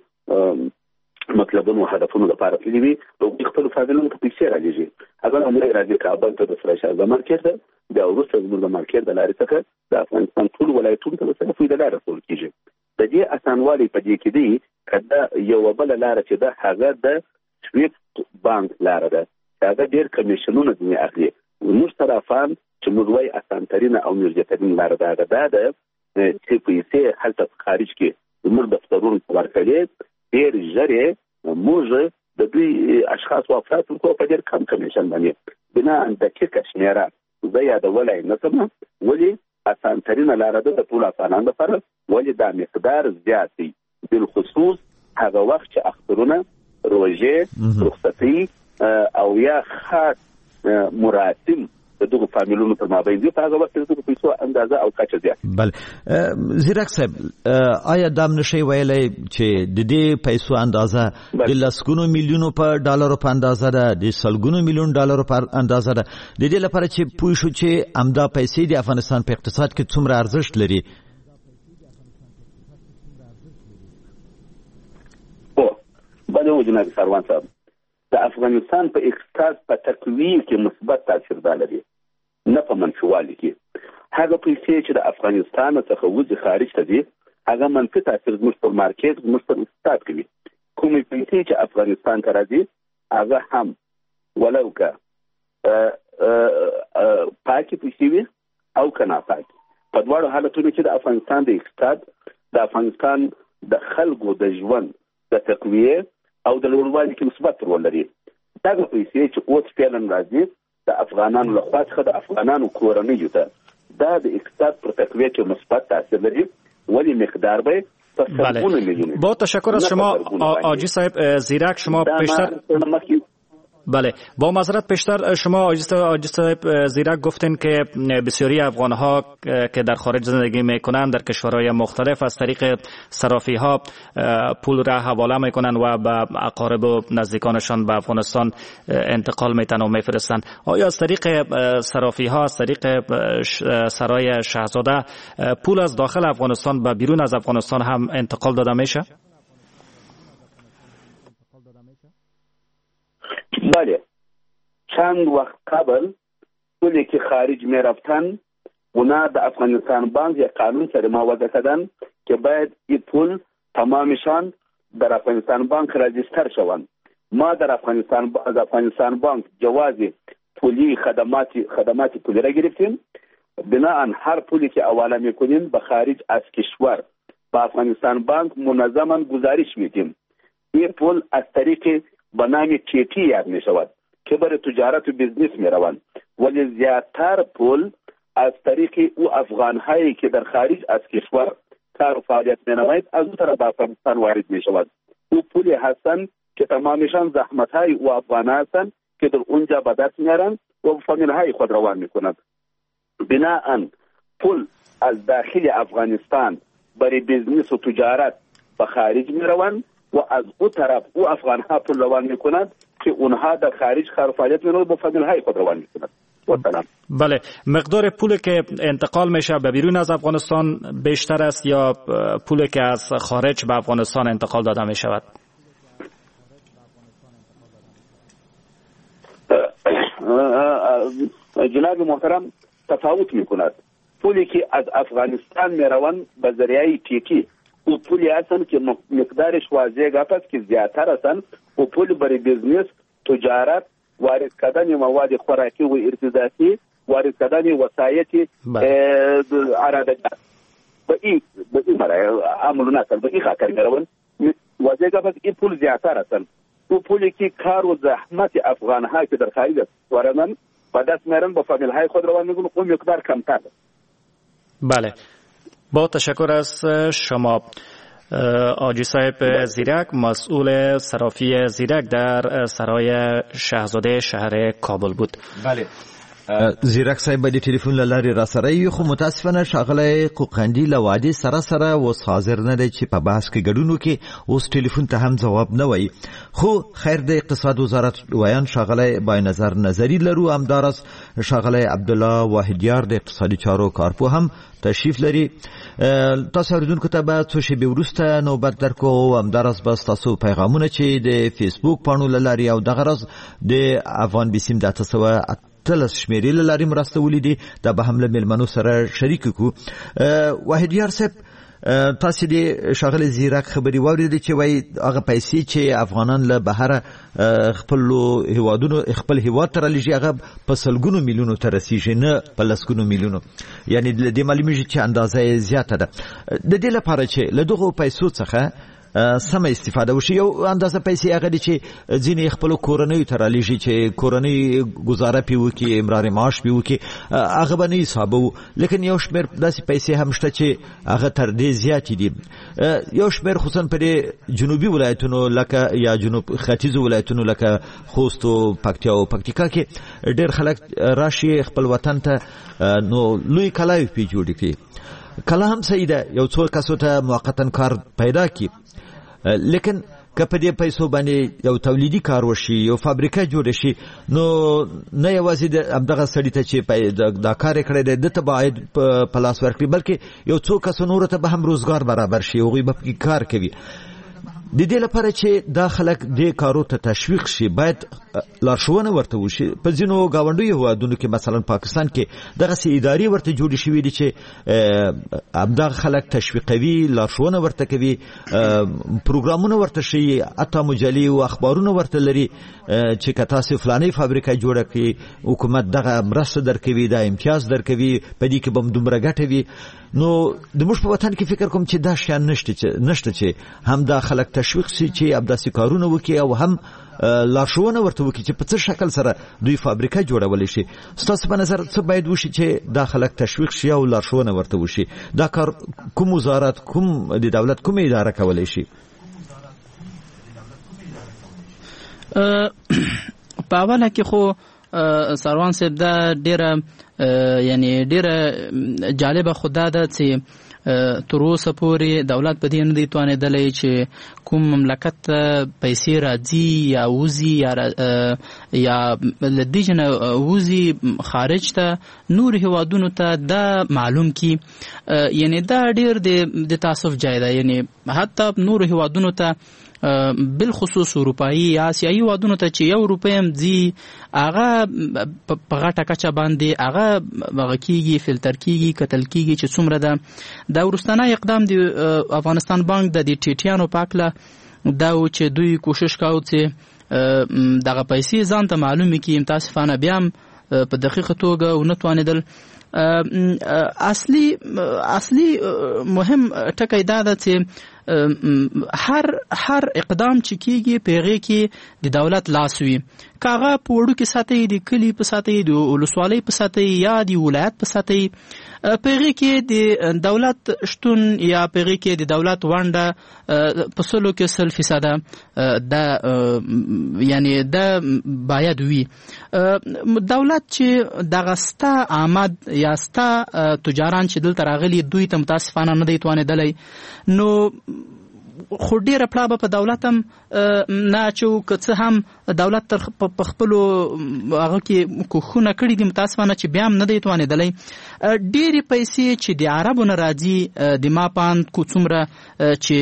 مطلبونو هدفونو لپاره تللي وي، نو دوی خپلو فامیلونو ته پیسې رالیږي. هغه لومړی راځي کابل ته د سرشاوزه مارکیټ ته، بیا وروسته زموږ د مارکیټ د لارې څخه د افغانستان ټول ولایتونو ته د صرافۍ د لارې رسول کېږي. د دې اسانوالي په دې کې دی که دا یوه بله لاره چې ده هغه د سویفټ بانک لاره ده، هغه ډېر کمیشنونه ځینې اخلي. زموږ صرافان چې موږ وایي اسانترینه او نږدېترینه لاره ده هغه دا ده چې پیسې هلته په خارج کې زموږ دفترونو ته ورکوي، ډېر ژر یې موږ د دوی اشخاص او افراد په ډېر کم کمیشن باندې بنا دقیقه شمېره زه یادولی نه شم، ولې اسانترینه لاره ده د ټولو افغانانو لپاره، ولې دا مقدار زیات دی، بالخصوص هغه وخت چې اخترونه، روژې، رخصتۍ او یا خاص مراسم د دغو فامیلونو پر مابین دي، په هغه وخت کې د دغو پیسو اندازه او کچه زیات. بله زیرک صاحب آیا دا هم نشئ ویلی چې د دې پیسو اندازه د لسګونو میلیونو په ډالرو په اندازه ده، د سلګونو میلیون ډالرو په اندازه ده، د دې لپاره چې پوه شو چې همدا پیسې د افغانستان په اقتصاد کې څومره ارزښت لري؟ او بله و جناب سروان صاحب، د افغانستان په اقتصاد په تقویه کې مثبت تاثیر دا لري، نه په منفیوالي کې. هغه پیسې چې د افغانستان څخه وځي خارج ته ځي هغه منفي تاثیر زموږ پر مارکیټ، زموږ پر اقتصاد کوي. کومې پیسې چې افغانستان ته راځي هغه هم ولو که پاکې پیسې وي او که ناپاکې، په دواړو حالتونو کې د افغانستان د اقتصاد، د افغانستان د خلکو د ژوند د تقویه او د لوړوالي کې مثبت رول لري. دغه پیسې چې اوس فعلا راځي د افغانانو لخوا څخه د افغانانو کورنیو ته دا د اقتصاد پر تقویه کې مثبت تاثیر لري، ولې مقدار به بله. با تشکر از شما آجی صاحب زیرک. شما پیشتر بله با معذرت پیشتر شما آجی صاحب زیرک گفتین که بسیاری افغان‌ها که در خارج زندگی میکنند در کشورهای مختلف از طریق صرافی ها پول را حواله میکنند و به اقارب و نزدیکانشان به افغانستان انتقال میتن و میفرستند. آیا از طریق صرافی ها از طریق سرای شاهزاده پول از داخل افغانستان به بیرون از افغانستان هم انتقال داده میشه؟ بله، چند وقت قبل پولی که خارج می رفتن اونا در افغانستان بانک یک قانون سره موافقه کردن که باید این پول تمامشان در افغانستان بانک رجیستر شوند. ما در افغانستان از افغانستان بانک جواز پولی خدماتی خدماتی پولی را گرفتیم. بناهن هر پولی که حواله میکنیم به خارج از کشور با افغانستان بانک منظما گزارش میدیم. این پول از طریق به نام کیتی یاد می شود که برای تجارت و بیزنس می روند، ولی زیادتر پول از طریق او افغان هایی که در خارج از کشور کار و فعالیت می نماید از اون طرف به افغانستان وارد می شود. او پولی هستند که تمامشان زحمت های او افغان هستند که در اونجا به دست میارند و فامیل های خود روان می کنند. بناهن پول از داخل افغانستان برای بیزنس و تجارت به خارج می روند و از او طرف او افغان ها پول روان می کنند که اونها در خارج کار و فعالیت می کنند با فامیل های خود روان می کنند. بله، مقدار پولی که انتقال میشه به بیرون از افغانستان بیشتر است یا پولی که از خارج به افغانستان انتقال داده می شود؟ جناب محترم تفاوت می کند. پولی که از افغانستان می روند به ذریعه پیکی او پولی هستند که مقدارش واضح گفت که زیادتر هستند و پول برای بیزنس، تجارت، وارد کردن مواد خوراکی و ارتباطی، وارد کردن وسایط عرادات به این به این مرای عمل نکرد به این خاطر میروند واضح گفت این پول زیادتر هستند. او پولی که کار و زحمت افغان ها که در خارج واردن و دست میارن با فامیل های خود روان میکنن اون مقدار کمتر. بله، با تشکر از شما آجی صاحب زیرک، مسئول صرافی زیرک در سرای شاهزاده شهر کابل بود. بله، زیرک صاحب به تلیفون لاري را سره یو خو متاسفانه شاغله قوقندی لوادي سره سره اوس حاضر نه دی چې په بحث کې ګډونو کې اوس ټلیفون ته هم جواب نه وای. خو خیر د اقتصاد وزارت ویان شاغله با نظر نظری لرو همدارس شاغله عبد الله واحدیار د اقتصادي چارو کارپو هم تشریف لري. تاسو اوریدونکو ته به څه شی بیورسته نوبت درکو همدارس بس تاسو پیغامونه چې د فیسبوک پاڼو لاري او دغه راز د افغان بیسیم د تاسو تلس شمیرې لاري مرسته ولیدي دا به هم له ملمنو سره شریک کو. واحدیار صاحب تاسو دې شاغله زیرک خبري واورېدل چې وای هغه پیسې چې افغانان له بهر خپل هیوادونو خپل هیواد تر لږه هغه په سلګونو میلیونو تر رسیدي نه په لسګونو میلیونو، یعنی د معلومیږي چې اندازه زیاته ده. د دې لپاره چې له دغه پیسو څخه سم استفاده وشي یو اندازه پیسې هغه دي چې ځینې خپل کورنۍ تر لږه چې کورنۍ گزاره پیو کې امرار معاش پیو کې هغه باندې حسابو، لیکن یو شمیر داسې پیسې هم شته چې هغه تر دې زیات دي. یو شمیر خصوصا په جنوبي ولایتونو لکه یا جنوب ختیځ ولایتونو لکه خوست او پکتیا او پکتیکا کې ډېر خلک راشي خپل وطن ته نو لوی کلاوي پی جوړ کړي. کله هم سیده یو څو کسو ته موقتا کار پیدا کی، لیکن که په دې پیسو باندې یو تولیدي کار وشي یو فابریکه جوړ شي نو نه یوازې د همدغه سړي ته چې دا کار یې کړی دی ده ته به عاید په لاس ورکړي بلکې یو څو کسو نورو ته به هم روزګار برابر شي، هغوی به پکې کار کوي. د دې لپاره چې دا خلک دې کارو ته تشویق شي باید لارښوونه ورته وشي. په ځینو ګاونډیو هېوادونو کې مثلا پاکستان کې دغسې ادارې ورته جوړې شوي دي چې همدغه خلک تشویقوي، لارښوونه ورته کوي، پروګرامونه ورته ښیي، حتی مجلې او اخبارونه ورته لري چې که تاسې فلانۍ فابریکه جوړه کړي حکومت دغه مرسته درکوي، دا امتیاز درکوي، په دې کې به هم دومره ګټه وي. نو د موږ په وطن کې فکر کوم چې دا شیان نشته چې نشته چې هم دا خلک تشویق شي چې همداسې کارونه وکړي او هم لارښوونه ورته وکړي چې په څه شکل سره دوی فابریکه جوړولی شي. ستاسو په نظر څه باید وشي چې دا خلک تشویق شي او لارښوونه ورته وشي؟ دا کار کوم وزارت، کوم د دولت کومه اداره کولی شي؟ په اوله کې خو سروان صاحب دا ډیره یعنی ډیره جالبه خدا ده چې تر اوسه پورې دولت په دې نه دی توانېدلی چې کوم مملکت پیسې راځي یا وځي یا یا له دې نه وځي خارج ته نور هیوادونو ته دا معلوم کی. یعنی دا ډیر د تاسف جای ده. یعنی حتی نور هیوادونو ته بالخصوص اروپایي یا آسیایي هیوادونو ته چې یو روپۍ هم ځي هغه په غټه کچه باندې هغه هغه کېږي، فلتر کېږي، کتل کېږي چې څومره ده. دا وروستنی اقدام د افغانستان بانک د دې ټیټیانو په هکله دا و چې دوی کوشش کاوه چې دغه پیسې ځان ته معلومې کړي. متاسفانه بیا هم په دقیقه توګه ونه توانېدل. اصلي اصلي مهم ټکی دا ده چې هر هر اقدام چې کیږي په هغې کې د دولت لاس وي، که هغه په وړو کې ساتي، د کلي په ساتي، د ولسوالۍ په ساتي یا د ولایت په ساتي، په هغې کې د دولت شتون یا په هغې کې د دولت ونډه په سلو کې سل فیصده دا یعنی دا باید وي. دولت چې دغه ستا آمد یا ستا تجاران چې دلته راغلي دوی ته متاسفانه نه دی توانېدلی، نو خو ډیره پړه به په دولت هم نه اچو که څه هم دولت تر په خپلو هغه کې کوښښونه کړي دي، متاسفانه چې بیا هم نه دی توانېدلی. ډېرې پیسې چې د عربو نه راځي د ما په اند کو څومره چې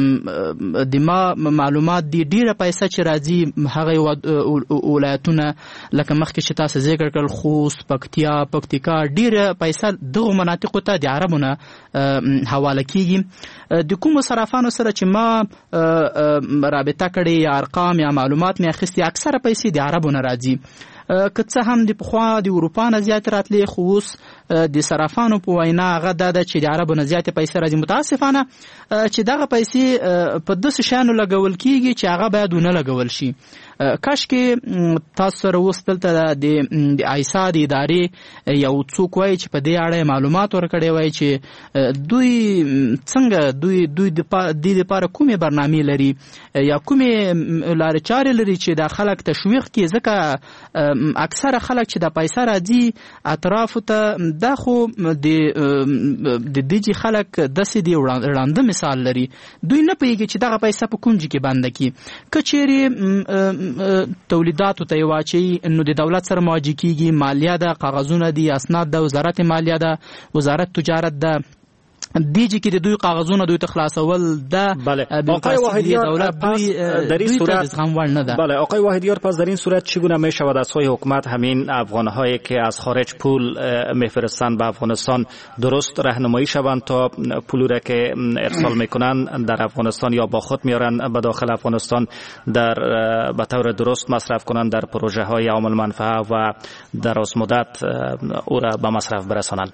د ما معلومات دي، ډېره پیسه چې راځي هغه ولایتونه لکه مخکې چې تاسو ذکر کړل خوست، پکتیا، پکتیکا، ډېره پیسه دغو مناطقو ته د عربو نه حواله کېږي. د کومو صرافانو سره چې ما رابطه کړې یا ارقام یا معلومات مې اخیستي، اکثره پیسې د عربو نه راځي. که څه هم د پخوا د اروپا نه زیات راتلې، خو اوس د صرافانو په وینا هغه دا ده چې د عربو نه زیاتې پیسې راځي. متاسفانه چې دغه پیسې په داسې شیانو لګول کېږي چې هغه باید ونه لګول شي. کاشکې تاسو سره اوس دلته د آیسا د ادارې یو څوک وایي چې په دې اړه معلومات ورکړی وایي چې دوی څنګه دوی دوی د دې لپاره کومې برنامې لري یا کومې لارې چارې لري چې دا خلک تشویق کړي، ځکه اکثره خلک چې دا پیسې راځي اطرافو ته، دا خو د دې خلک داسې د وړاندې مثال لري، دوی نه پوهېږي چې دغه پیسې په کوم ځای کې بنده کړي. که چیرې تولیداتو ته یې واچوي نو د دولت سره مواجه کېږي، مالیه ده، کاغذونه دي، اسناد ده، وزارت مالیه ده، وزارت تجارت ده، دیجی که دوی کاغذونه دوی تخلاصول ده. بله آقای واحدیار پس در این صورت بله آقای واحدیار پس در این صورت چگونه می شود از سوی حکومت همین افغان‌هایی که از خارج پول میفرستند به افغانستان درست راهنمایی شوند تا پولی را که ارسال میکنند در افغانستان یا با خود میارن به داخل افغانستان در به طور درست مصرف کنند در پروژه های عام المنفعه و دراز مدت او را به مصرف برسانند؟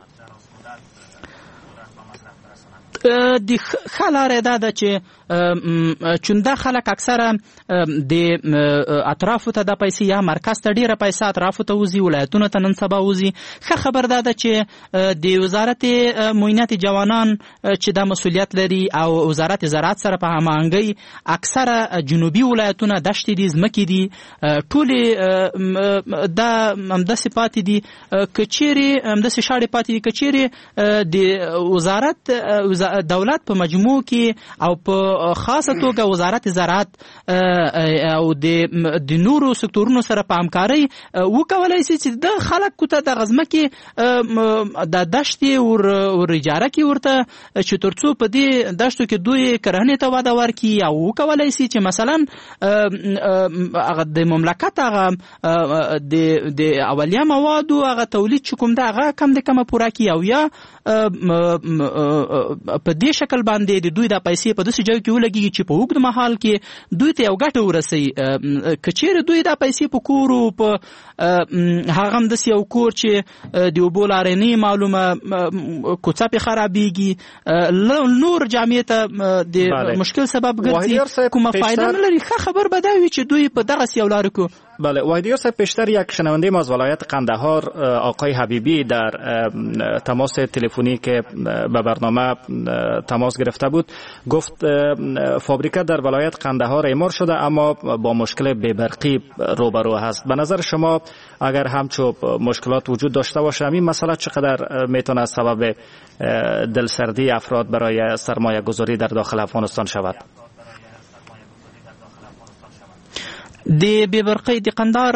د ښه لاره دا ده چې چون دا خلک اکثره د اطرافو ته د پیسې یا مرکز ته ډیره پیسې اطرافو ته وځي، ولایتونو ته نن سبا وځي. ښه خبر دا ده چې د وزارت معینات جوانان چې دا مسؤلیت لري او وزارت زراعت سره په هماهنګۍ اکثره جنوبي ولایتونه دشتې دي، ځمکې دي، ټولې دا همداسې پاتې دي. که چیرې همداسې شاړې پاتې دي، که چیرې د وزارت دولت په مجموع کې او په خاصه توګه وزارت زراعت او د نورو سکتورونو سره په همکارۍ وکولای شي چې د خلکو ته د غزمکې د دشتې ور اجاره کې ورته چې ترڅو په دې دشتو کې دوی کرهنې ته وده ورکړي او وکولای شي چې مثلا هغه د مملکت هغه د اولیه موادو هغه تولید چې کوم ده هغه کم د کمه پوره کړي او یا په دې شکل باندې د دوی د پیسې په داسې ځای کې ولګي چې په اوږد مهال کې دوی ته یو ګټه ورسوي. که چیرې دوی د پیسې په کور او په هغه هم داسې یو کور چې د اوبو لارې نه معلومه کوڅه پې خرابېږي نور جامعې ته د مشکل سبب ګرځي کومه فایده نه لري. ښه خبر به دا وي چې دوی په دغسې یو لارو کې. بله واحدیار صاحب، پیشتر یک شنونده ما از ولایت قندهار آقای حبیبی در تماس تلفنی که به برنامه تماس گرفته بود گفت فابریکه در ولایت قندهار اعمار شده اما با مشکل بی‌برقی روبرو هست. به نظر شما اگر همچون مشکلات وجود داشته باشه این مسئله چقدر میتونه سبب دلسردی افراد برای سرمایه گذاری در داخل افغانستان شود؟ د بیبرقۍ د قندهار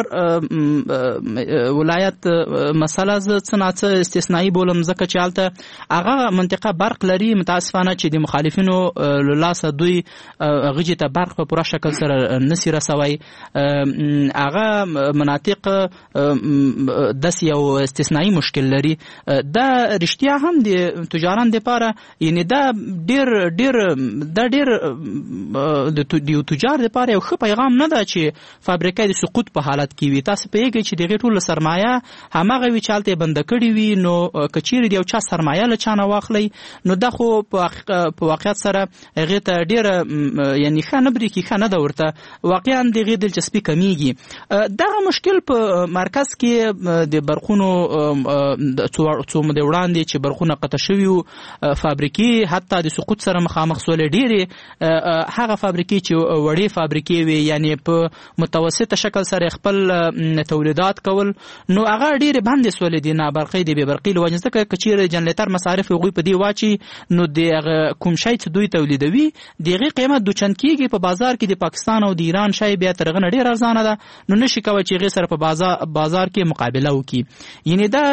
ولایت مسله زه څه ناڅه استثنایی بولم ځکه چې هلته هغه منطقه برق لري. متاسفانه چې د مخالفینو له لاسه دوی هغې ته برق په پوره شکل سره نسي رسوی. هغه مناطق داسې یو استثنایی مشکل لري. دا رښتیا هم د تجاران دپاره یعنې دا ډېر ډېر دا ډېر د یو تجار دپاره یو ښه پیغام نه ده چې فابریکه د سقوط په حالت کې وي. تاسو پوهېږئ چې د هغې ټوله سرمایه هماغه وي چې هلته یې بنده کړې وي. نو که چیرې د یو چا سرمایه له چا نه واخلئ نو دا خو په واقعیت سره هغې ته ډېره یعنې ښه نه برېښي، ښه نه ده ورته. واقعا د هغې دلچسپي کمیږي. دغه مشکل په مرکز کې د برقونو څو مودې وړاندې چې برقونه قطع شوي وو فابریکې حتی د سقوط سره مخامخ سولې ډېرې هغه فابریکې چې وړې فابریکې وي یعنې په متوسطه شکل سره خپل تولیدات کول نو هغه ډېرې بندې سولې دي نابرقۍ د بېبرقۍ له وجې ځکه که چیرې جنریټر مصارف هغوی په دې واچي نو د هغه کوم شی چې دوی تولیدوي د هغې قیمت دوچند کېږي په بازار کې. د پاکستان او د ایران شی بیا تر هغه نه ډېر ارزانه ده نو نشي کولی چې هغې سره په بازار بازار کې مقابله وکړي. یعنې دا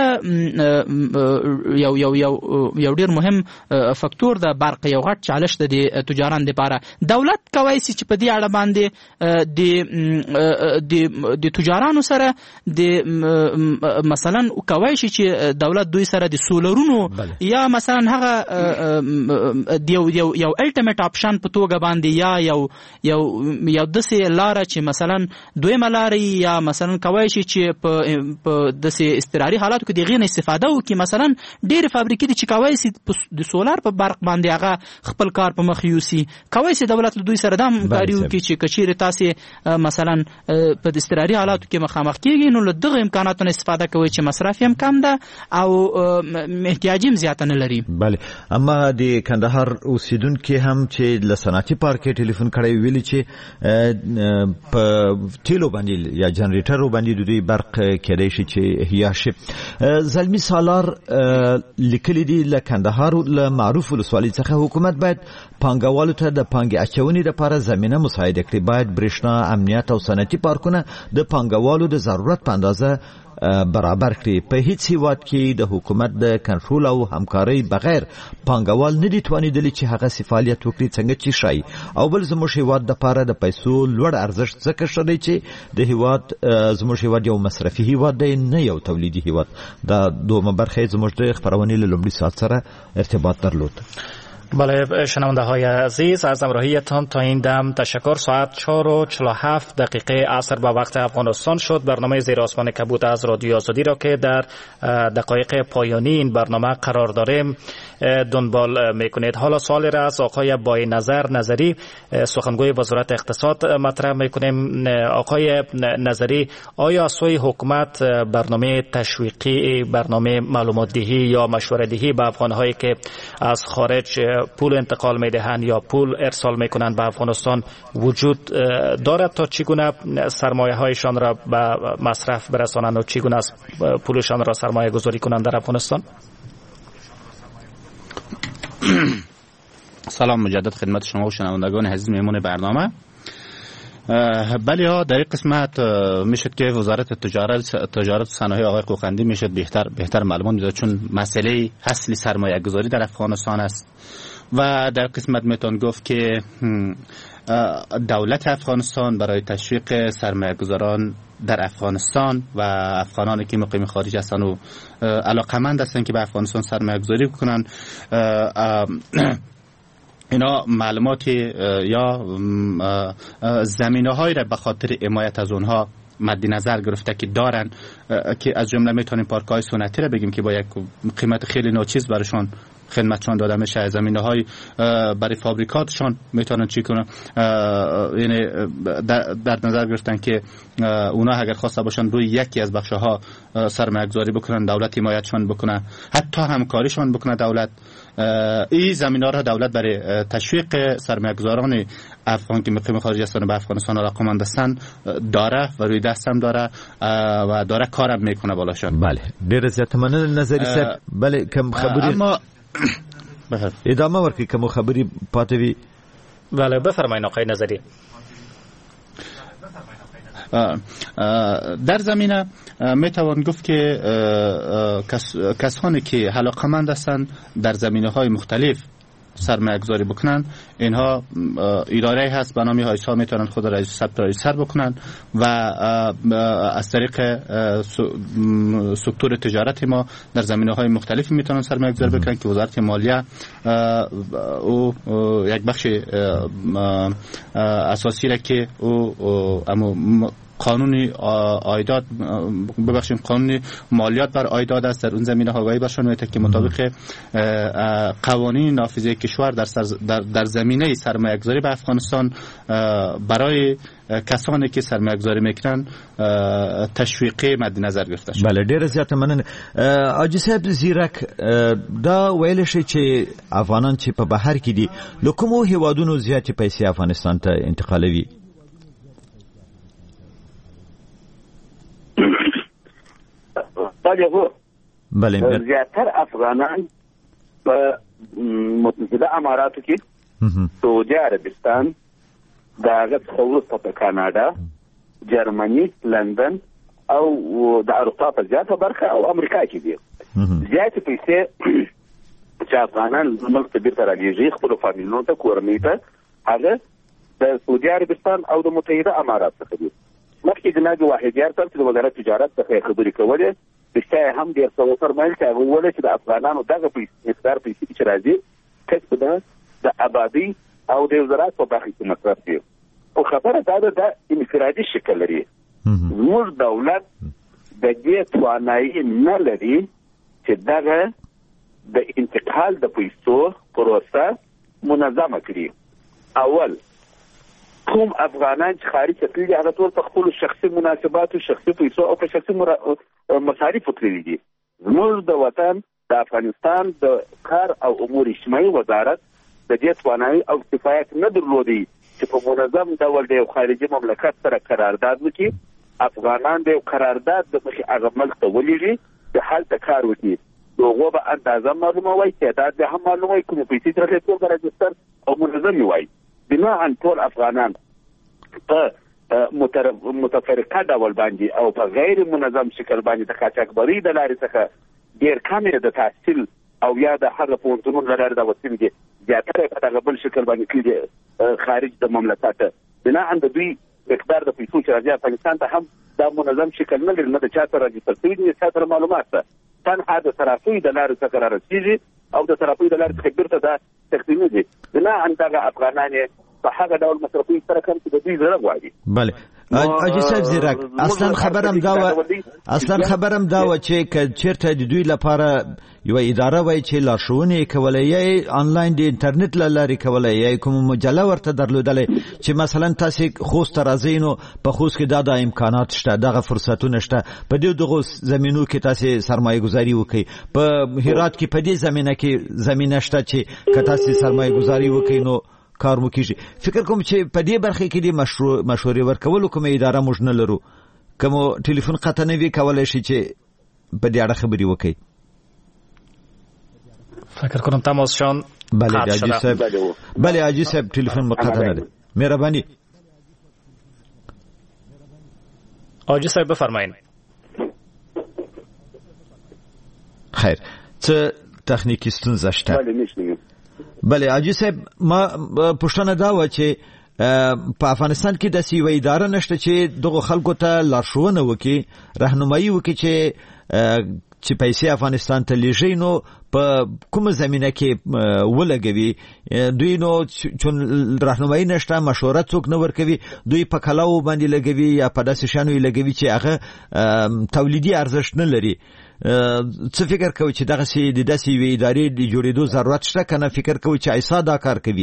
یو یو یو یو ډېر مهم فکتور د برق یو غټ چالش ده د تجاران دپاره. دولت کولی شي چې په دې اړه باندې د د د سره د مثلا کوي شي چې دولت دوی سره د سولرونو یا مثلا هغه د یو یو یو الټیمیټ اپشن په توګه باندې یا یو یو یو داسې لاره چې مثلا دویمه لارې یا مثلا کوي شي چې په داسې اضطراري حالاتو کې د هغې نه استفاده وکړي. مثلا ډېرې فابریکې دي چې کوی شي د سولر په برق باندې هغه خپل کار په مخ یوسي. کوی شي دولت له دوی سره دا همکاري وکړي چې که چیرې تاسې مثلا په اضطراري حالاتو کې مخامخ کېږي نو له دغه امکاناتو نه استفاده کوي چې مصرف هم کم ده او احتیاج هم زیاته نه لري. بله، اما د کندهار اوسیدونکي هم چې له صنعتي پارک کې ټلیفون کړی ویلي چې په تیلو باندې یا جنریټرو باندې د دوی برق کېدی شي چې احیا شي. زلمي سالار لیکلي دي له کندهار له معروف ولسوالۍ څخه حکومت باید پانګوالو ته د پانګې اچونې لپاره زمینه مساعده کړي. باید برېښنا، امنیت او صنعتي پارکونه د پانګوالو د ضرورت په اندازه برابر کړي. په هیڅ هیواد کې د حکومت د کنټرول او همکارۍ بغیر پانګوال نه دي توانېدلي چې هغه فعالیت وکړي څنګه چې شي. او بل زموږ هیواد دپاره د پیسو لوړ ارزښت ځکه ښه دی چې د هیواد زموږ هیواد یو مصرفي هیواد دی نه یو تولیدي هیواد. دا دومره برخه زموږ د خبرونې له لومړي ساعت سره ارتباط درلود. بله شنونده های عزیز از همراهیتان تا این دم تشکر. ساعت چهار و چهل و هفت دقیقه عصر به وقت افغانستان شد. برنامه زیر آسمان کبود از رادیو آزادی را که در دقایق پایانی این برنامه قرار داریم دنبال میکنید. حالا سوالی را از آقای بای نظر نظری سخنگوی وزارت اقتصاد مطرح میکنیم. آقای نظری، آیا از سوی حکومت برنامه تشویقی، برنامه معلومات دهی یا مشوره دهی به افغانهایی که از خارج پول انتقال میدهند یا پول ارسال میکنند به افغانستان وجود دارد تا چگونه سرمایه هایشان را به مصرف برسانند و چگونه پولشان را سرمایه گذاری کنند در افغانستان؟ سلام مجدد خدمت شما و شنوندگان عزیز میمون برنامه. بله ها، در این قسمت میشد که وزارت تجارت تجارت و صنایع آقای قوقندی میشد بهتر بهتر معلومات میداد، چون مسئله اصلی سرمایه گذاری در افغانستان است و در قسمت میتون گفت که دولت افغانستان برای تشویق سرمایه‌گذاران در افغانستان و افغانانی که مقیم خارج هستند و علاقمند هستند که به افغانستان سرمایه‌گذاری کنند، اینا معلوماتی یا زمینه‌هایی را به خاطر حمایت از اونها مد نظر گرفته که دارن، که از جمله میتونیم پارک‌های سنتی را بگیم که با یک قیمت خیلی ناچیز براشون خدمتشان داده میشه. زمینه های برای فابریکاتشان میتونن چی کنن، یعنی در, در نظر گرفتن که اونا اگر خواسته باشن روی یکی از بخش ها سرمایه گذاری بکنن، دولت حمایتشان بکنه، حتی همکاریشان بکنه دولت. این زمینه را دولت برای تشویق سرمایه گذاران افغان که مقیم خارج هستند به افغانستان علاقمند هستند داره و روی دست هم داره و داره کارم میکنه بالاشان. بله، ډیر زیات مننه نظری صاحب. بله، کوم خبري اما ادامه ورکړئ، کوم خبري پاتې وي. بله بفرمایئ آقای نظری. در زمینه میتوان گفت که کسانی که علاقمند هستند در زمینه های مختلف سرمایه گذاری بکنن، اینها اداره هست به نام هایسا میتونن خود را ثبت رجیستر بکنن و از طریق سکتور تجارت ما در زمینه های مختلفی میتونن سرمایه گذاری بکنن که وزارت مالیه او یک بخش اساسی را که او اما قانون عایدات ببخشیم قانون مالیات بر عایدات است، در اون زمینه آگاهی برشان میده که مطابق قوانین نافذه کشور در, در, در زمینه سرمایه گذاری به افغانستان برای کسانی که سرمایه گذاری میکنن تشویقی مد نظر گرفته شد. بله، ډیر زیات مننه. حاجی صاحب زیرک دا ویل شي چې افغانان چې په بهر کې دي له کومو هیوادونو زیاتې پیسې افغانستان ته انتقالوي؟ بله، زیاتر افغانان په متحده اماراتو کې، سعودي عربستان، د هغه څخه وروسته په کاناډا، جرمني، لندن او د اروپا په زیاته برخه او امریکا کې دي. زیاتې پیسې چې افغانان ملک ته بیرته رالیږي خپلو فامیلونو ته، کورنۍ ته، هغه د سعودي عربستان او د متحده امارات څخه دي. مخکې جناب واحدیار صاحب چې د وزارت تجارت څخه خبرې کولې، رښتیا هم ډېر څه وفرمایل چې هغه وویل چې د افغانانو دغه مقدار پیسې چې راځي کسب ده د آبادۍ او د زراعت په برخه کې مصرف دي. خو خبره دا ده د انفرادي شکل لري. زموږ دولت د دې توانایي نه لري چې دغه د انتقال د پیسو پروسه منظمه کړي. اول کوم افغانان چې خارج ته تللي هغه ټول په خپلو شخصي مناسباتو، شخصي پیسو او په شخصي مصارفو تللي دي. زموږ د وطن د افغانستان د کار او امور اجتماعي وزارت د دې توانایي او کفایت نه درلودي چې په منظم ډول د یو خارجي مملکت سره قرارداد وکړي، افغانان د یو قرارداد د مخې هغه ملک ته ولېږي، د هلته کار وکړي، د هغو به اندازه معلومه وای، تعداد به هم معلومه وای، کومې پیسې چې راځي ټول به راجستر او منظم وای. بناء ټول افغانان په متفرقه ډول باندې او په غیر منظم شکل باندې د قاچاقبرۍ د لارې څخه ډېر کم یې د تحصیل او یا د هغه پوهنتونونو له لارې دا وسیلې دي، زیاتره یې په دغه بل شکل باندې کړي دي خارج د مملکته. بناء د دوی مقدار د پیسو چې راځي افغانستان ته هم دا منظم شکل نه لري، نه د چا سره راجستر شوي دي، چا سره معلومات ده. تنها د صرافۍ د لارې څخه رارسېږي او د صرافۍ د لارې څخه بیرته دا تقسیمېږي. بناء دغه افغانان یې په هغه ډول مصرفي سره کوم چې د دوی زړه غواړي. بله، حاجي صاحب زیرک، اصلا خبرم دا و اصلا خبرم دا و چې چیرته د دوی لپاره یو اداره وای چې لارښوونې کولای یا آنلاین د انټرنیټ له لارې کولای یا کوم مجله ورته درلودلې چې مثلا تاسو خوست راځئ نو په خوست کې دا د امکانات شته، دغه فرصتونه شته، په دې دغه زمینو کې تاسو سرمایه گذاري وکړئ. په هرات کې په دې زمینه کې زمینه شته چې که تاسو سرمایه گذاري وکړئ نو کار مو کیږي. فکر کوم چې په دې برخه کې د مشروع مشورې ورکولو کومه اداره موږ نه لرو، کوم ټلیفون قطع نه وی کولای شي چې په دې اړه خبرې وکړي. فکر کنم تماسشان بله حاجی صاحب، بله حاجی صاحب ټلیفون مقطع نه ده. مهرباني حاجی صاحب بفرمایئ. خیر، څه تخنیکی ستونزه شته؟ بله میشنویم. بله حاجی صاحب ما پوښتنه دا و چې په افغانستان کې د سیوه اداره نشته چې دغه خلکو ته لارښوونه وکړي، راهنمایي وکړي چې چې پیسې افغانستان ته لیږي نو په کومه زمینه کې ولګوي. دوی نو چون راهنمایي نشته، مشوره څوک نه ورکوي، دوی په کلاو باندې لګوي یا په داسې شانو یې لګوي چې هغه تولیدي ارزښت نه لري. څه فکر کوي چې دغه سي د داسې یوې ادارې د جوړېدو ضرورت شته که نه فکر کوي چې ایسا دا کار کوي؟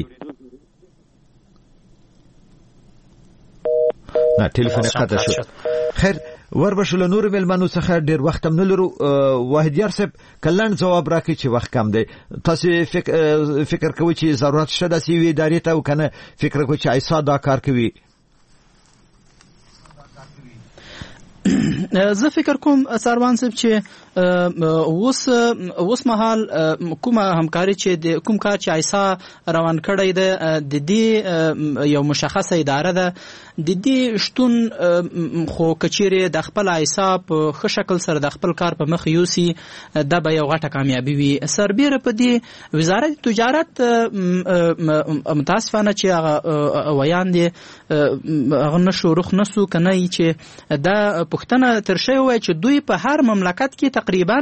نه ټلیفون قطع شو. خیر وربشل نور ملمنو څخه ډیر وخت هم نه لرو. واحدیار صاحب کلن جواب راکړي چې وخت کم دی. تاسو فکر کوئ چې ضرورت شته داسې یوې ادارې ته او که نه فکر کوئ چې ایسا دا کار کوي؟ زه فکر کوم سروان صاحب چې اوس اوس مهال کومه همکاري چې کوم کار چې ایسا روان کړی ده د دې یو مشخصه اداره ده، د دې شتون خو کچېرې د خپل ایسا په ښه شکل سره د خپل کار په مخ یوسي دا به یو غټه کامیابي وي. سربیره په دې وزارت تجارت متاسفانه چې هغه ویان دي هغه نشو رخ نسو کنه چې دا پښتنه تر شوی وای چې دوی په هر مملکت کې تقریبا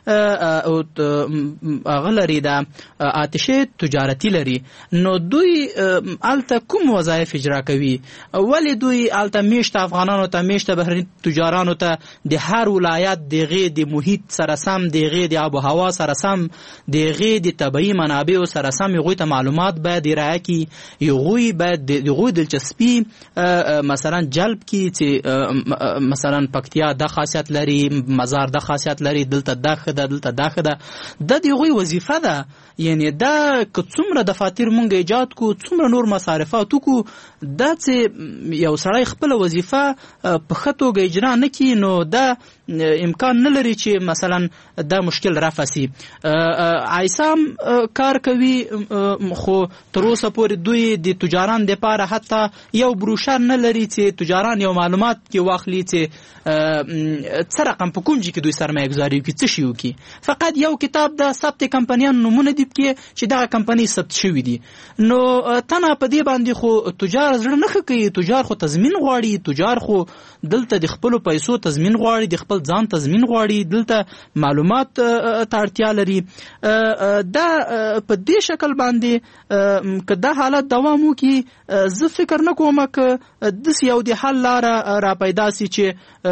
غلری دا آتشه تجارتی لري، نو دوی الته کوم وظایف اجرا کوي؟ ولی دوی الته میشت افغانانو ته میشت بهرني تجارانو ته د هر ولایت دغه د محیط سره سم، دغه د آب و هوا سره سم، دغه د طبيعي منابع سره سم یو ته معلومات باید راکړي، یو باید دغه دلچسپي مثلا جلب کی چې مثلا پکتیا د خاصیت لري، مزار د خاصیت لري، دلته داخه ده دلته داخه ده د دغه وظیفه ده. یعنی دا که څومره دفاتر مونږ ایجاد کو، څومره نور مصارفات کو، دا چې یو سړی خپل وظیفه په خطوګه اجرا نه کی نو دا امکان نه لري چې مثلا دا مشکل رفع سي. عیسام کار کوي خو تر اوسه پورې دوی د تجاران د پاره حتی یو بروشر نه لري چې تجاران یو معلومات کې واخلي چې څه رقم په کوم ځای کې دوی سرمایه گذاري کوي، څه شي وکړي. فقط یو کتاب د ثبت کمپنیانو نمونه دي کې چې دغه کمپنۍ ثبت شوي دي. نو تنه په دې باندې خو تجار زړه نه کوي، تجار خو تضمین غواړي، تجار خو دلته د خپل پیسو تضمین غواړي، د خپل ځان تضمین غواړي، دلته معلومات ته اړتیا لري. دا په دې شکل باندې که دا حالت دوام وکړي زه فکر نه کوم که داسې یو د حل لاره را پیدا سي چې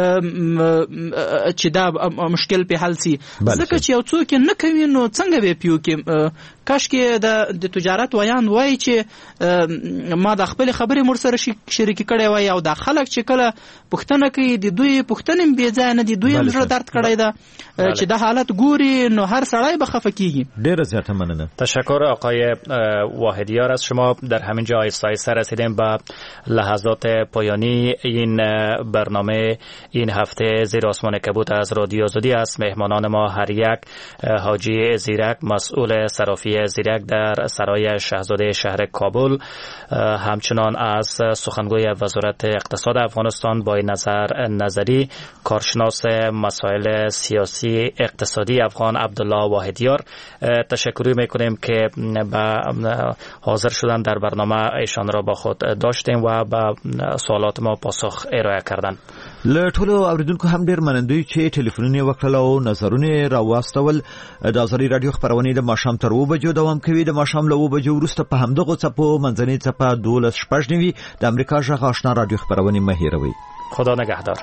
چې دا مشکل په حل سي. ځکه چې یو څوک نه کوي نو څنګه به پیو کې کاش کې د تجارت ویان وای چې ما د خپل خبرې مر سره شریک کړي وای او د خلک چې کله پښتنه کوي د دوی پښتنم بې ځای نه دي، دوی هم زړه درد کړی ده چې د حالت ګوري نو هر سړی به خفه کیږي. ډیره زیاته مننه. تشکر آقای واحدیار از شما. در همین جا آیسته آیسته رسیدیم به لحظات پایانی این برنامه این هفته زیر آسمان کبوت از رادیو آزادی است. مهمانان ما هر یک حاجی زیرک مسئول صرافی زیرک در سرای شاهزاده شهر کابل، همچنان از سخنگوی وزارت اقتصاد افغانستان با نظر نظری کارشناس مسائل سیاسی اقتصادی افغان عبدالله واحدیار تشکر میکنیم که به حاضر شدن در برنامه ایشان را با خود داشتیم و به سوالات ما پاسخ ارائه کردن. له ټولو اوریدونکو هم ډیر منندوی چې ټلیفونونه وکړل او نظرونه راوستول. د ازادي رادیو خبرونه د ماښام تر اوه بجو دوام کوي. د ماښام له اوه بجو وروسته په همدغه څپو منځنۍ څپه دولس شپږ نوي د امریکا غږ آشنا رادیو خبرونه مه هیروئ. خدا نگهدار.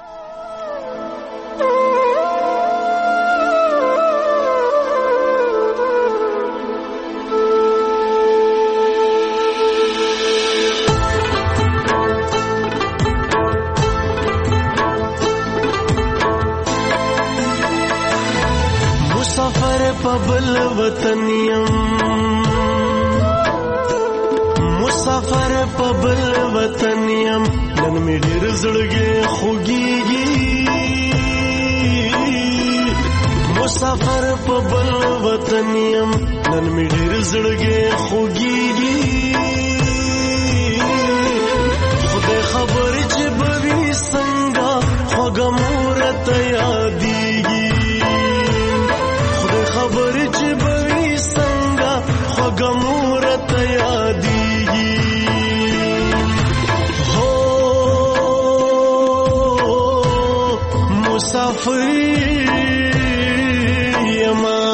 بل وطن یم مسافر په بل وطن یم نن می ډیر زړګي خوږيږي مسافر په بل وطن یم نن می ډیر زړګي خوږيږي خدای خبر چې بوي څنګه خوګمور ته یادېږي خبر چې بوي څنګه خوګمور مسافر یما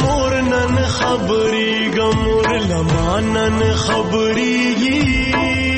خبري ګمور لمانن خبري